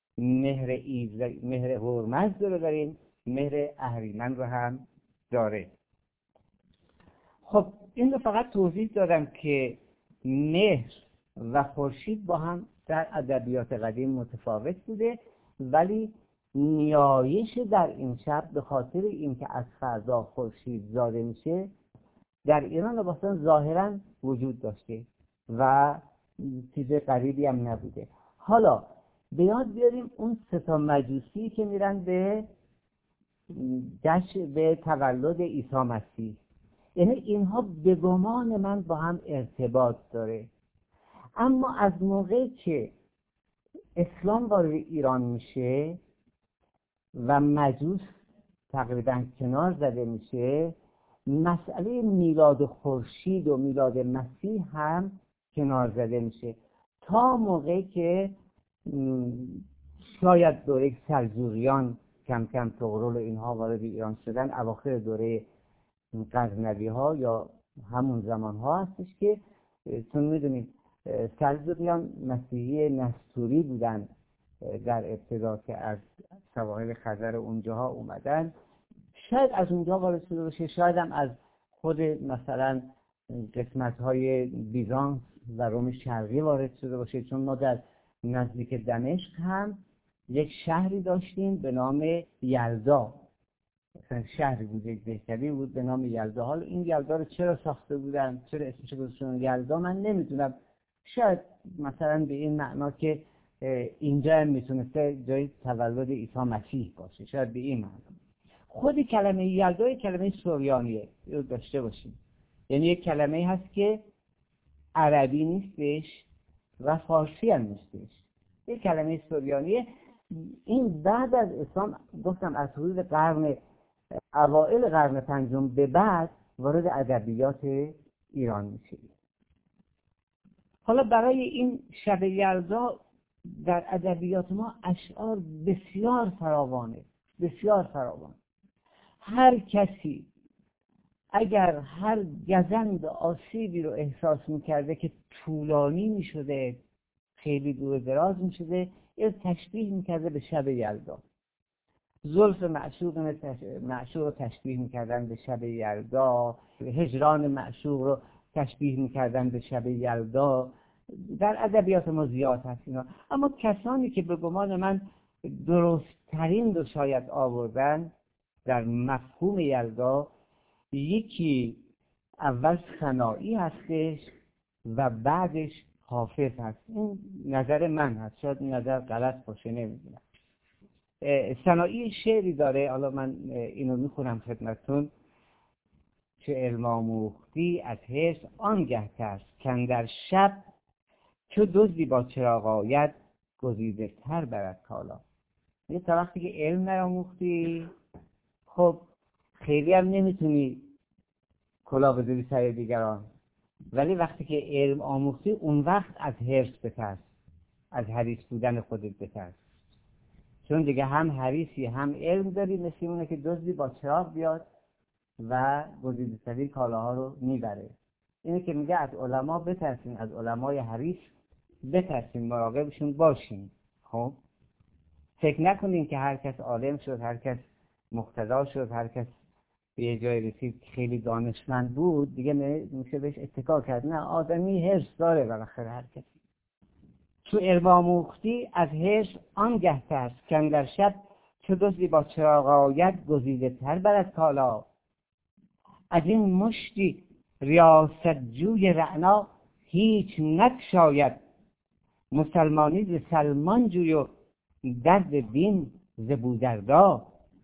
مهر هرمز رو داریم، مهر اهریمن رو هم داره. خب این رو فقط توضیح دادم که مهر و خورشید با هم در ادبیات قدیم متفاوت بوده، ولی نیایش در این شب به خاطر اینکه از فردا خورشید زاده میشه در ایران مثلا ظاهرا وجود داشته و چیز غریبی هم نبوده. حالا به یاد بیاریم اون سه تا مجوسی که میرن به جشن به تولد عیسی مسیح، یعنی اینها به گمان من با هم ارتباط داره. اما از موقعی که اسلام وارد ایران میشه و مجوس تقریبا کنار زده میشه، مسئله میلاد خورشید و میلاد مسیح هم کنار زده میشه، تا موقعی که شاید دوره سلجوقیان کم کم طغرل اینها وارد ایران شدن، اواخر دوره غزنوی ها یا همون زمان ها هستش که چون میدونید سلجوقیان مسیحی نستوری بودن در ابتدا که از سواحل خزر اونجاها اومدن. شاید از اونجا وارد شده باشه، شاید هم از خود مثلا قسمت‌های بیزانس و روم شرقی وارد شده باشه، چون ما در نزدیک دمشق هم یک شهری داشتیم به نام یلدا مثلا شهری بود، یک دهکده بود به نام یلدا. حالا این یلدا رو چرا ساخته بودن، چرا اسمش گذاشتن یلدا، من نمیدونم. شاید مثلا به این معنا که اینجا هم میتونسته جای تولد عیسی مسیح باشه، شاید به این معنا. خود کلمه یلدا کلمه سوریانیه، رو داشته باشیم. یعنی یک کلمه هست که عربی نیستش و فارسی هم نیستش، یک کلمه سوریانیه. این بعد از اسلام، گفتم از حدود اوائل قرن پنجم به بعد وارد ادبیات ایران میشه. حالا برای این شب یلدا در ادبیات ما اشعار بسیار فراوانه، بسیار فراوان. هر کسی اگر هر گزند آسیبی رو احساس میکرده که طولانی میشده، خیلی دور دراز میشده، یا تشبیه میکرده به شب یلدا. زلف معشوق رو تشبیه میکردن به شب یلدا، هجران معشوق رو تشبیه میکردن به شب یلدا. در ادبیات ما زیاد هست اینا. اما کسانی که به گمان من درست ترین رو شاید آوردن در مفهوم یلدا، یکی اول سنایی هستش و بعدش حافظ هست. این نظر من هست، شاید این نظر غلط باشه، نمیدونم. سنایی شعری داره، حالا من اینو میخونم خدمتتون. چه علم آموختی از حرص آنگه ترس، کاندر شب چو دزدی با چراغ آید، گزیده تر برد کالا. یه تا وقتی که علم نیاموختی، خب خیلی هم نمیتونی کلا بذاری سر دیگران، ولی وقتی که علم آموختی اون وقت از حرص بترس، از حریص بودن خودت بترس. چون دیگه هم حریصی هم علم داری، مثل اونه که دزدی با چراغ بیاد و گزیده ترین کالاها رو میبره. اینه که میگه از علما بترسین، از علمای حریص بترسین، مراقبشون باشین. خب فکر نکنین که هر کس عالم شد، هر کس مقتدا شد، هر کس به یه جای رسید خیلی دانشمند بود دیگه میشه بهش اتکا کرد. نه، آدمی حرص داره بالاخره هر کسی. تو علم آموختی از حرص آنگه ترس، کاندر شب چو دزدی با چراغ آید، گزیده تر برد کالا. از این مشتی ریاست جوی رعنا، هیچ نگشاید مسلمانی ز سلمان جوی، و درد دین ز بودردا.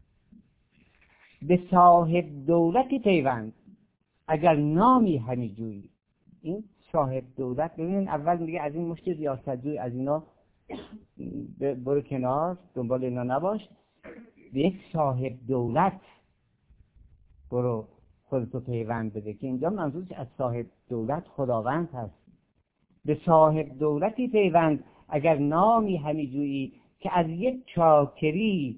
به صاحب دولتی پیوند اگر نامی همی جویی. این صاحب دولت، ببینید اول میگه از این مشت ریاست جوی، از اینا برو کنار، دنبال اینا نباش. به یک صاحب دولت برو خودتو پیوند بده، که اینجا منظورش از صاحب دولت خداوند هست. به صاحب دولتی پیوند اگر نامی همی جویی، که از یک چاکری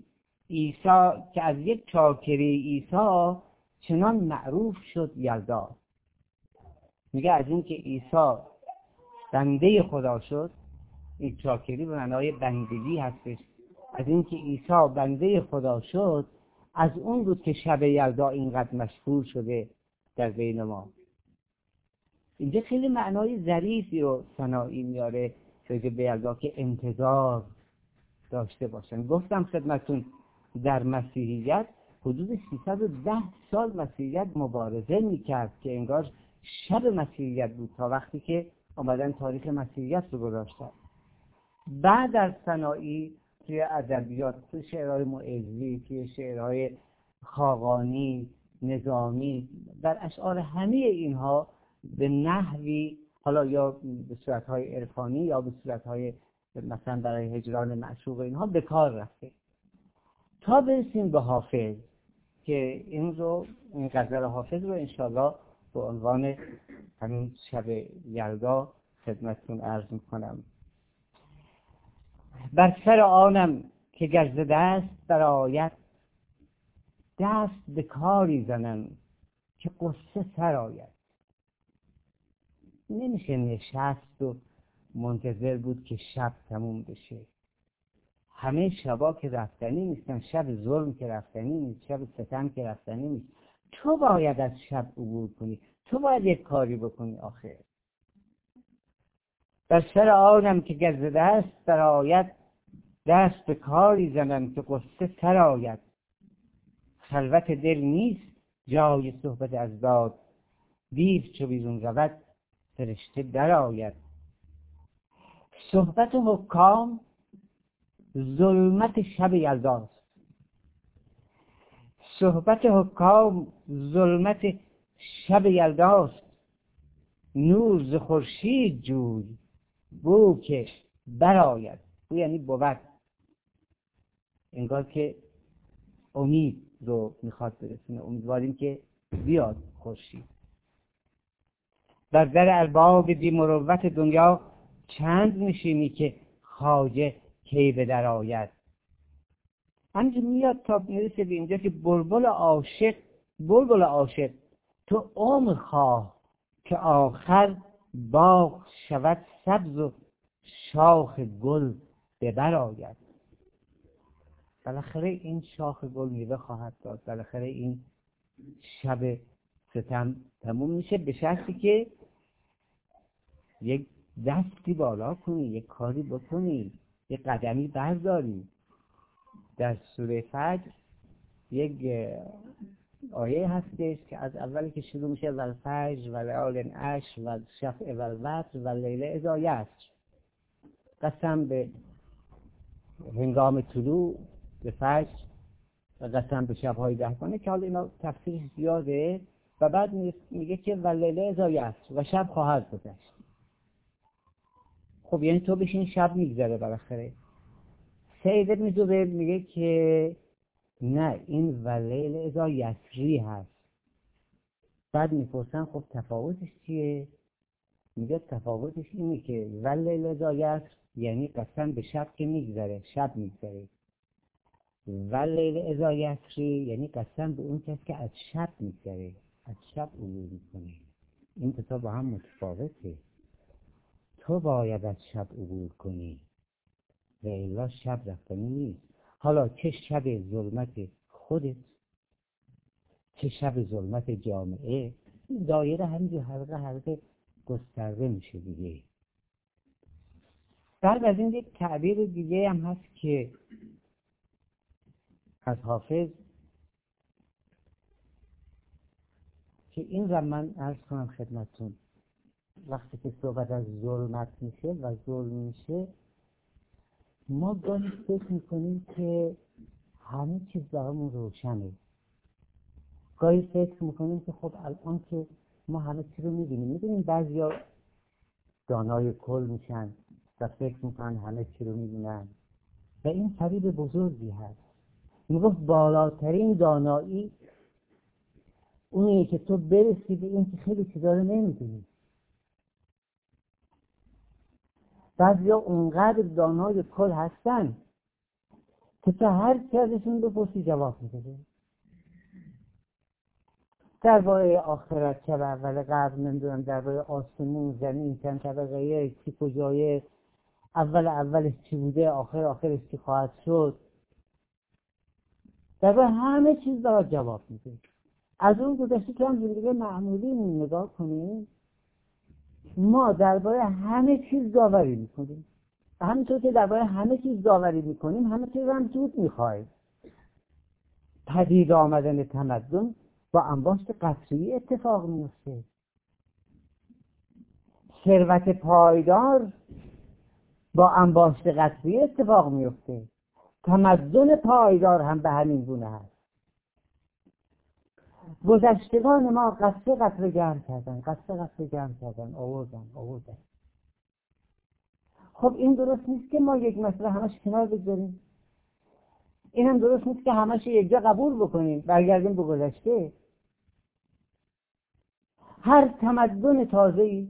عیسی چنان معروف شد یلدا. میگه از این که عیسی بنده خدا شد، این چاکری به معنای بندگی هستش. از این که عیسی بنده خدا شد، از اون بود که شب یلدا اینقدر مشهور شده در بین ما. اینجا خیلی معنای ظریفی رو سنایی میاره راجع به یلدا، که انتظار داشته باشن. گفتم خدمتون در مسیحیت حدود 310 سال مسیحیت مبارزه میکرد که انگار شب مسیحیت بود، تا وقتی که آمدن تاریخ مسیحیت رو گذاشتن. بعد از سنایی توی ادبیات، توی شعرهای معزی، توی شعرهای خاقانی، نظامی، در اشعار همه اینها به نحوی، حالا یا به صورتهای عرفانی یا به صورتهای مثلا برای هجران معشوق اینها به کار رفته، تا برسیم به حافظ که این غزل حافظ رو انشاءالله به عنوان همین شب یلدا خدمتتون عرض میکنم. بر سر آنم که گرز دست برآید، دست به کاری زنم که قصه سر آید. نمیشه نشست و منتظر بود که شب تموم بشه. همه شبا که رفتنی نیستن، شب ظلم که رفتنی نیست، شب ستم که رفتنی نیست. تو باید از شب عبور کنی، تو باید یک کاری بکنی آخر. بر سر آنم که گرز دست برآید، دست به کاری زنم که قصه سر آید. خلوت دل نیست جای صحبت اضداد، دیو چو بیرون رود فرشته در آید. صحبت حکام ظلمت شب یلداست، صحبت حکام ظلمت شب یلداست. نور ز خورشید جوی بو که برآید. بو یعنی بود، انگار که امید رو میخواد برسونه، امیدواریم که بیاد خورشید. در در ارباب بی مروت دنیا چند نشینی که خواجه کی به در آید. همینجور میاد تا میرسه به اینجا که بلبل عاشق تو عمر خواه که آخر باغ شود سبز و شاخ گل به بر آید. بالاخره این شاخ گل میوه خواهد داد، بالاخره این شب ستم تموم میشه، به شرطی که یک دستی بالا کنی، یک کاری بکنی، یک قدمی برداری. در سوره فجر یک آیه هستش که از اولی که شروع میشه والفجر وليال عشر والشفع والوتر واللیل اذا یسر، قسم به هنگام طلوع به فجر و قسم به شب‌های دهگانه، که حالا اینا تفسیرش زیاده. و بعد میگه که واللیل اذا یسر و شب خواهد گذشت. خب یعنی تو بشین شب میگذره بالاخره. سید ابن جبیر میگه که نه، این واللیل اذا یسری هست. بعد میپرسن خب تفاوتش چیه؟ میگه تفاوتش اینه که واللیل اذا یسر یعنی قسم به شب که میگذره، شب میگذره. واللیل اذا یسری یعنی قسم به اون کس که از شب میگذره، از شب عبور میکنه. این دو تا با هم متفاوته. تو باید از شب عبور کنی و الا شب رفتنی نیست. حالا چه شب ظلمت خودت، چه شب ظلمت جامعه، دایره همینجور حلقه گسترده میشه دیگه. بعد از این یک تعبیر دیگه هم هست که از حافظ، که این را من عرض کنم خدمتون. وقتی که صحبت از ظلمت میشه و ظلم میشه، ما گاهی فکر میکنیم که همه چیز برامون روشنه. گاهی فکر میکنیم که خب الان که ما همه چیز رو میدونیم بعضیا دانای کل میشن و فکر میکنن همه چیز رو میدونن و این فریب بزرگی هست. میگفت بالاترین دانایی اونیه که تو برسی به این که خیلی چیزا رو نمیدونی. بعضیا اونقدر دانای کل هستن که تا هر چی ازشون بپرسی جواب میده. درباره آخرت چه اول قبل نمیدونم، درباره آسمون زمین چند طبقه چی کجایه، اولش چی بوده، آخرش چی خواهد شد، درباره همه چیز برات جواب میده. از اون گذشته که هم زندگی معمولی نگاه کنیم، ما درباره همه چیز داوری میکنیم. همینطور که درباره همه چیز داوری میکنیم، همه چیز هم زود میخوایم. پدید آمدن تمدن با انباشت قطری اتفاق میفته. ثروت پایدار با انباشت قطری اتفاق میفته. تمدن پایدار هم به همین گونه هست. گذشتگان ما قطره گرم کردن آوردن. خب این درست نیست که ما یک مسئله همش کنار بگذاریم. این هم درست نیست که همش یک جا قبول بکنیم برگردیم به گذشته. هر تمدن تازه‌ای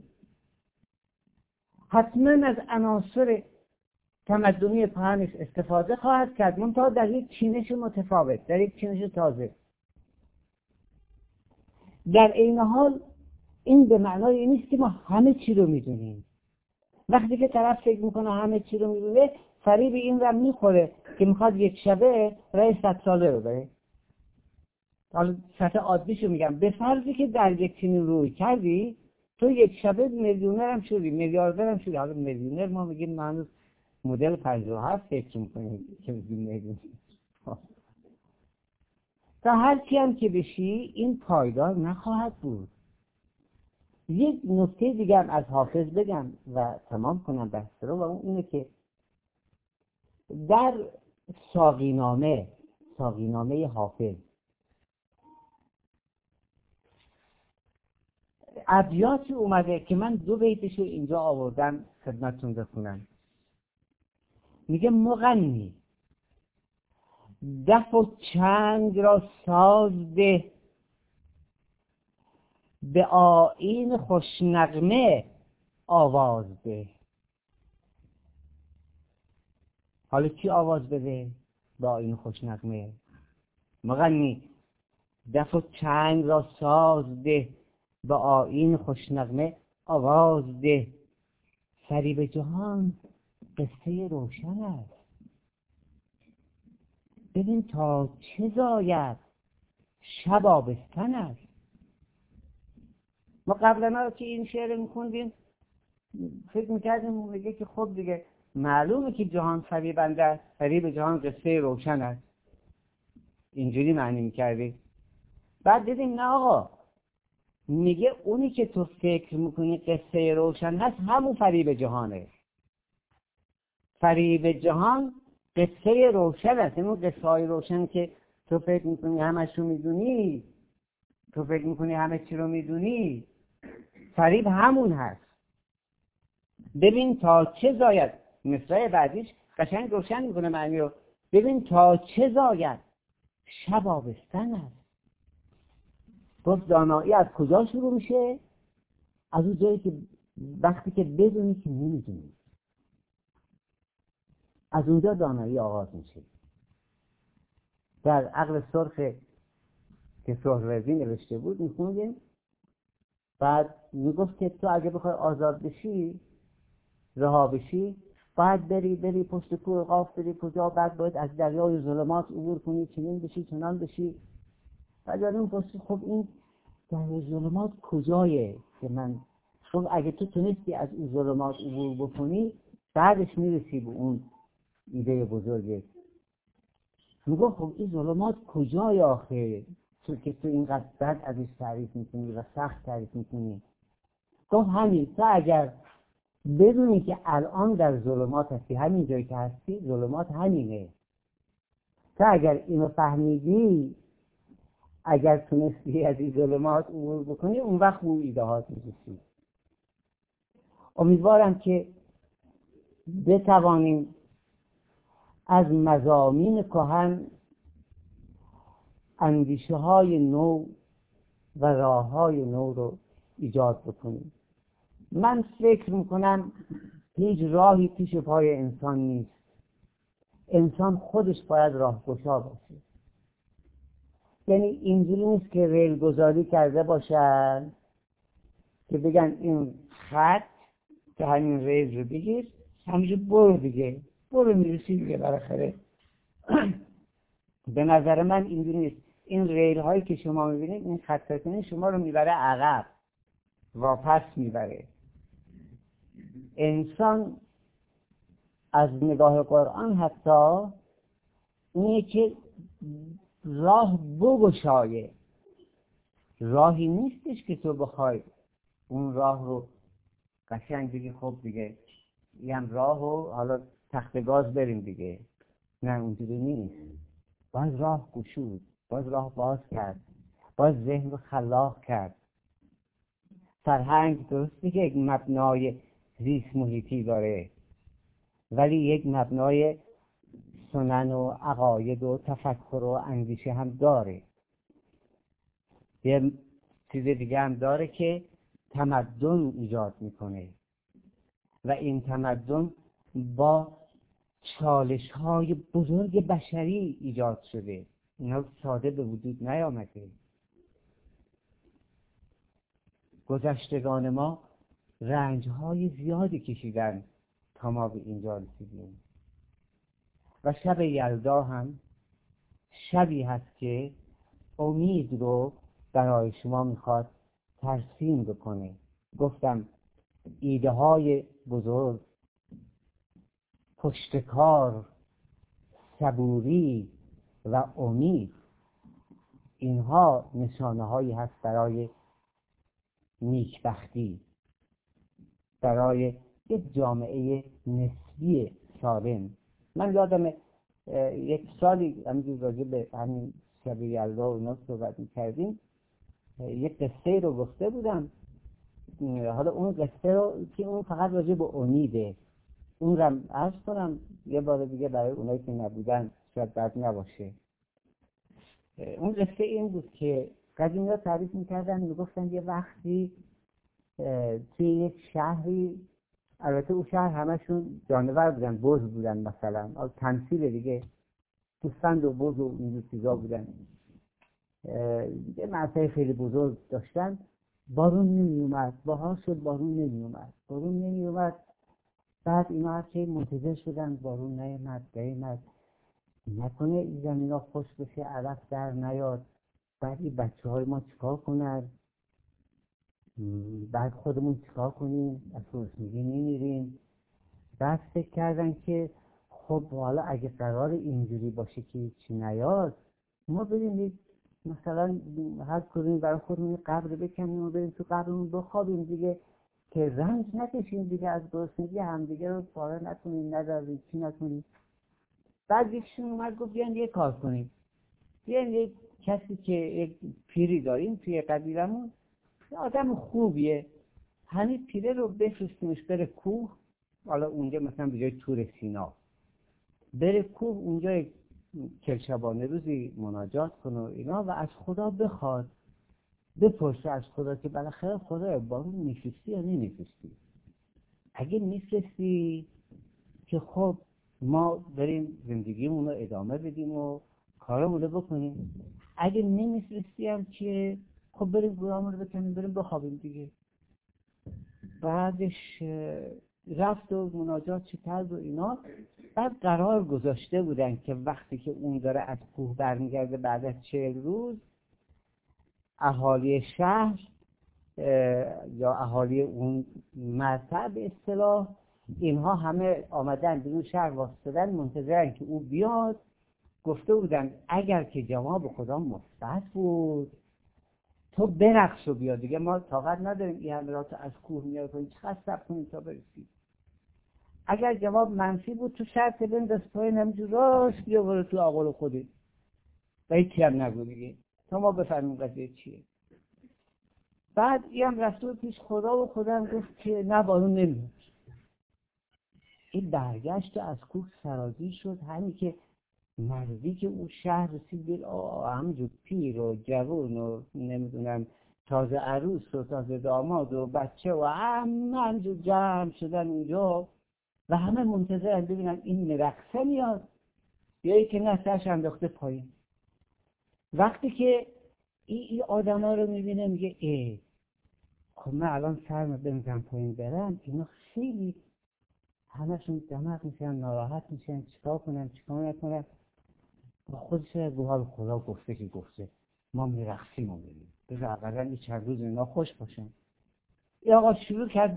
حتما از عناصر تمدنی پهنش استفاده خواهد کرد، منتها در یک چینش متفاوت، در یک چینش تازه. در این حال این به معنای این نیست که ما همه چی رو میدونیم. وقتی که طرف فکر میکنه همه چی رو میدونه، فریب این رو میخوره که میخواد یک شبه رای 100 ساله رو بره. حالا سطح عادیشو میگم، به فرضی که در یک چنین روی کردی، تو یک شبه میلیونر هم شدی، میلیاردر هم شدی. حالا میلیونر ما میگیم ما مدل 57 فکر میکنیم که میلیونر. تا هر کی هم که بشی این پایدار نخواهد بود. یک نکته دیگه هم از حافظ بگم و تمام کنم بحث رو، و اون اینه که در ساقینامه حافظ ابیاتی اومده که من 2 بیتشو اینجا آوردم خدمتتون بخونم. میگه مغنی دف و چنگ را ساز ده، به آیین خوشنغمه آواز ده. حالا کی آواز بده؟ به آیین خوشنغمه. مغنی دف و چنگ را ساز ده، به آیین خوشنغمه آواز ده. فریب جهان قصه روشن است، ببین تا چه زاید شب آبستن است. ما قبلا که این شعر میخوندیم فکر میکردیم میگه که خب دیگه معلومه که جهان فریبنده است، فریب جهان قصه روشن است، اینجوری معنی میکردیم. بعد دیدیم نه آقا، میگه اونی که تو فکر میکنی قصه روشن هست همون فریب جهانه. فریب جهان قصه روشن است، اون قصه های روشن که تو فکر میکنی همش رو میدونی، تو فکر میکنی همه چی رو میدونی، فریب همون هست. ببین تا چه زاید، مصرع بعدیش قشنگ روشن میکنه معنی رو. ببین تا چه زاید شب آبستن است. گفت دانایی از کجا شروع میشه؟ از اون جایی که وقتی که بدونی که نمیدونی، از اونجا دانایی آغاز میشه. در عقل سرخ که سهروردی نوشته بود میخوندیم، بعد میگفت که تو اگه بخوای آزاد بشی، رها بشی، باید بری پشت کوه قاف، بری کجا، بعد باید از دریای ظلمات عبور کنی، چنین بشی چنان بشی. بعد اون پشت خب این دریای ظلمات کجایه که من، خب اگه تو تونستی از این ظلمات عبور بکنی بعدش میرسی به اون ایده بزرگه. میگه خب این ظلمات کجای آخه که تو اینقدر بد ازش تعریف میکنی و سخت تعریف میکنی؟ گفت همین، تو اگر بدونی که الان در ظلمات هستی، همین جایی که هستی ظلمات همینه، تو اگر اینو فهمیدی، اگر تونستی از این ظلمات عبور بکنی، اون وقت اون ایدهات میرسی. امیدوارم که بتوانیم از مضامین کهن اندیشه های نو و راه های نو رو ایجاد بکنیم. من فکر میکنم هیچ راهی پیش پای انسان نیست، انسان خودش باید راهگشا باشه. یعنی اینجوری نیست که ریل گذاری کرده باشن که بگن این خط که همین ریل رو بگیر، همینجور برو دیگه، برو میرسی دیگه بالاخره. به نظر من اینجوری نیست. این ریل هایی که شما میبینید، این خط شما رو میبره عقب، واپس میبره. انسان از نگاه قرآن حتی اینه که راه بگشایه، راهی نیستش که تو بخوای اون راه رو قشنگ بگی خب دیگه این راه رو حالا تخت گاز بریم دیگه. نه، اونجوری نیست. باید راه گشود، باید راه باز کرد، باید ذهن رو خلاق کرد. فرهنگ درسته که یک مبنای زیست محیطی داره، ولی یک مبنای سنن و عقاید و تفکر و اندیشه هم داره. یه چیز دیگه هم داره که تمدن ایجاد میکنه و این تمدن با چالش های بزرگ بشری ایجاد شده، اینا ساده به وجود نیامده. گذشتگان ما رنج های زیادی کشیدن تا ما به اینجا رسیدیم. و شب یلدا هم شبی هست که امید رو برای شما میخواد ترسیم بکنه. گفتم ایده های بزرگ، پشتکار، صبوری و امید اینها نشانه هایی هست برای نیکبختی، برای یک جامعه نسبی سالم. من یادم یک سالی همینجور راجع به همین شب یلدا و اینا صحبت می‌کردیم، یک قصه رو گفته بودم. حالا اون قصه رو که اون فقط راجع به امیده، اون رو عرض کنم یه بار دیگه برای اونایی که نبودن شاید بد نباشه. اون قصه این بود که قدیمی‌ها تعریف می‌کردن، میگفتن یه وقتی توی یک شهری، البته اون شهر همشون جانور بودن، بز بودن مثلا، تمثیل دیگه، گوسفند و بز و این چیزا بودن، یه مرتبه خیلی بزرگ داشتن. بارون نمی اومد، بهار شد بارون نمی اومد. بعد اینا هرچه منتظر شدن بارون نیامد، نکنه زمینا خوش بشه علف در نیاد، بعد این بچه های ما چیکار کنن، بعد خودمون چیکار کنیم، از گرسنگی میمیریم. بعد فکر کردن که خب حالا اگه قرار اینجوری باشه که چی نیاد، ما بریم مثلا هر کدومی برای خودمون قبر بکنیم و بریم تو قبرمون بخوابیم دیگه، که رنج نکشیم دیگه، از گرسنگی همدیگه رو پاره نکنیم، نداریم چی نکنیم. بعد یکشون اومد گفت بیان یه کار کنیم، بیان یک کسی که یک پیری داریم توی قبیلمون، آدم خوبیه، همین پیره رو بفرستیمش بره کوه، حالا اونجا مثلا به جای تور سینا بره کوه، اونجا چل شبانه روزی مناجات کنه و اینا، و از خدا بخواد، بپرسه از خدا که بالاخره خدا بارون میفرستی یا نمیفرستی. اگه میفرستی که خب ما بریم زندگیمون رو ادامه بدیم و کارمون رو بکنیم، اگه نمیفرستی هم که خب بریم گورامون رو بکنیم بریم بخوابیم دیگه. بعدش رفت و مناجات چه کرد و اینا. بعد قرار گذاشته بودن که وقتی که اون داره از کوه برمیگرده بعد از 40 روز، اهالی شهر یا اهالی اون مرتع به اصطلاح، اینها همه آمدن بیرون شهر واسطدن منتظرن که او بیاد. گفته بودن اگر که جواب خدا مثبت بود تو برقص و بیا دیگه، ما طاقت نداریم این همه را تو از کوه میاد کنیم، چقدر صبر کنیم تا برسیم. اگر جواب منفی بود تو شرط بنداز پایین همینجور راست بیا برو تو آقل خودی و هیچی هم نگو دیگه تا ما بفهمیم قضیه چیه. بعد این هم رفته پیش خدا و خدا هم گفت که نه بارون نمیاد. این برگشت و از کوه سرازیر شد. همین که نزدیک اون شهر رسید دید همینجور پیر و جوون و نمیدونم تازه عروس و تازه داماد و بچه و همینجور جمع شدن اونجا و همه منتظرن ببینن این رقصه میاد یا ای که نه سرش انداخته پایین. وقتی که این آدم ها رو میبینه میگه خب من الان سرم بنزم پایین برم، اینا خیلی همشون دماغ میشن، ناراحت میشن، چیکار کنن چیکار نکنن. با خودش رو حال خدا گفته که گفته ما میرقصیم و میریم بذار اقلا این چند روز اینا خوش باشن. این آقا شروع کرد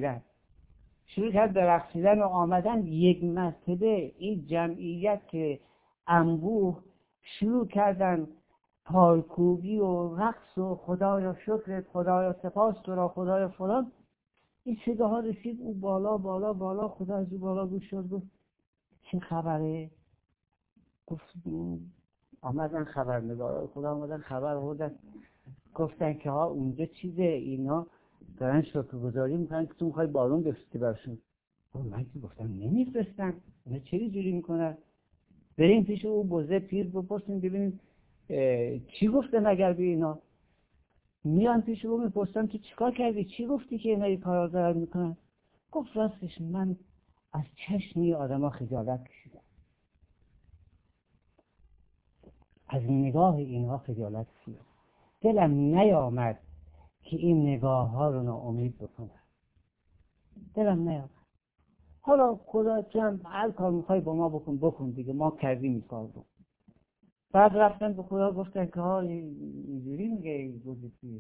به رقصیدن و آمدن یک مرتبه این جمعیت انبوه شروع کردن پایکوبی و رقص و خدایا شکرت، خدایا سپاس تو را، خدایا فلان. این صداها رسید او بالا بالا بالا. خدا از او بالا گوش شد گفت چه خبره؟ گفت آمدن خبرنگارای خدا آمدن خبر آوردن گفتن که ها اونجا چیزه، اینا دارن شکرگزاری میکنن که تو میخوای بارون بفرستی برشون. من که گفتم نمیفرستن، اینا چه جوری میکنن؟ بریم پیش او بزه پیر بپرسیم ببینیم چی گفته مگر به اینا. میان پیش او میپرسن تو چیکار کردی، چی گفتی که اینا این کارا دارن میکنن؟ گفت راستش من از چشمی آدما خجالت کشیدم، از نگاه اینها خجالت کشیدم، دلم نیامد که این نگاه ها رو ناامید بکنم، دلم نیامد. حالا خدا تو هم هر کار میخوای با ما بکن دیگه، ما کردیم این کار رو. بعد رفتن به خدا گفتن که ها اینجوری میگه این بزرگی.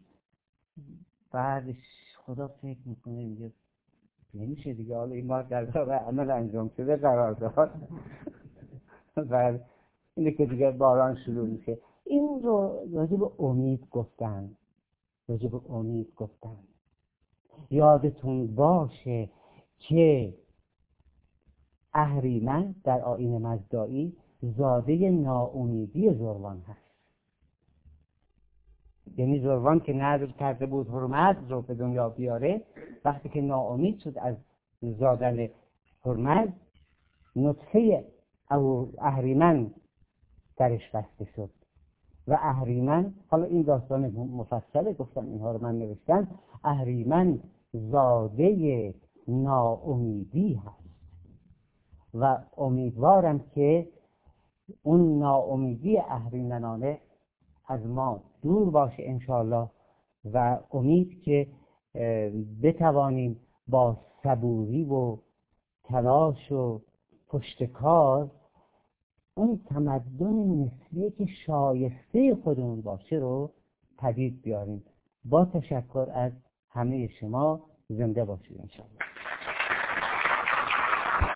بعدش خدا فکر میکنه میگه نمیشه دیگه، حالا این ما در واقع عمل انجام شده قرار داد. بعد اینه که دیگه باران شروع میشه. این رو راجع به امید گفتن. یادتون باشه که اهریمن در آیین مجدایی زاده ناامیدی زروان هست. یعنی زروان که نذر کرده بود هرمز رو به دنیا بیاره، وقتی که ناامید شد از زادن هرمز، نطفه او اهریمن درش بسته شد و اهریمن، حالا این داستان مفصله، گفتم اینها رو من نوشتم، اهریمن زاده ناامیدی هست و امیدوارم که اون ناامیدی اهریمنانه از ما دور باشه انشاءالله و امید که بتوانیم با صبوری و تلاش و پشتکار اون تمدن مثلی که شایسته خودمون باشه رو پدید بیاریم. با تشکر از همه شما، زنده باشید انشاءالله.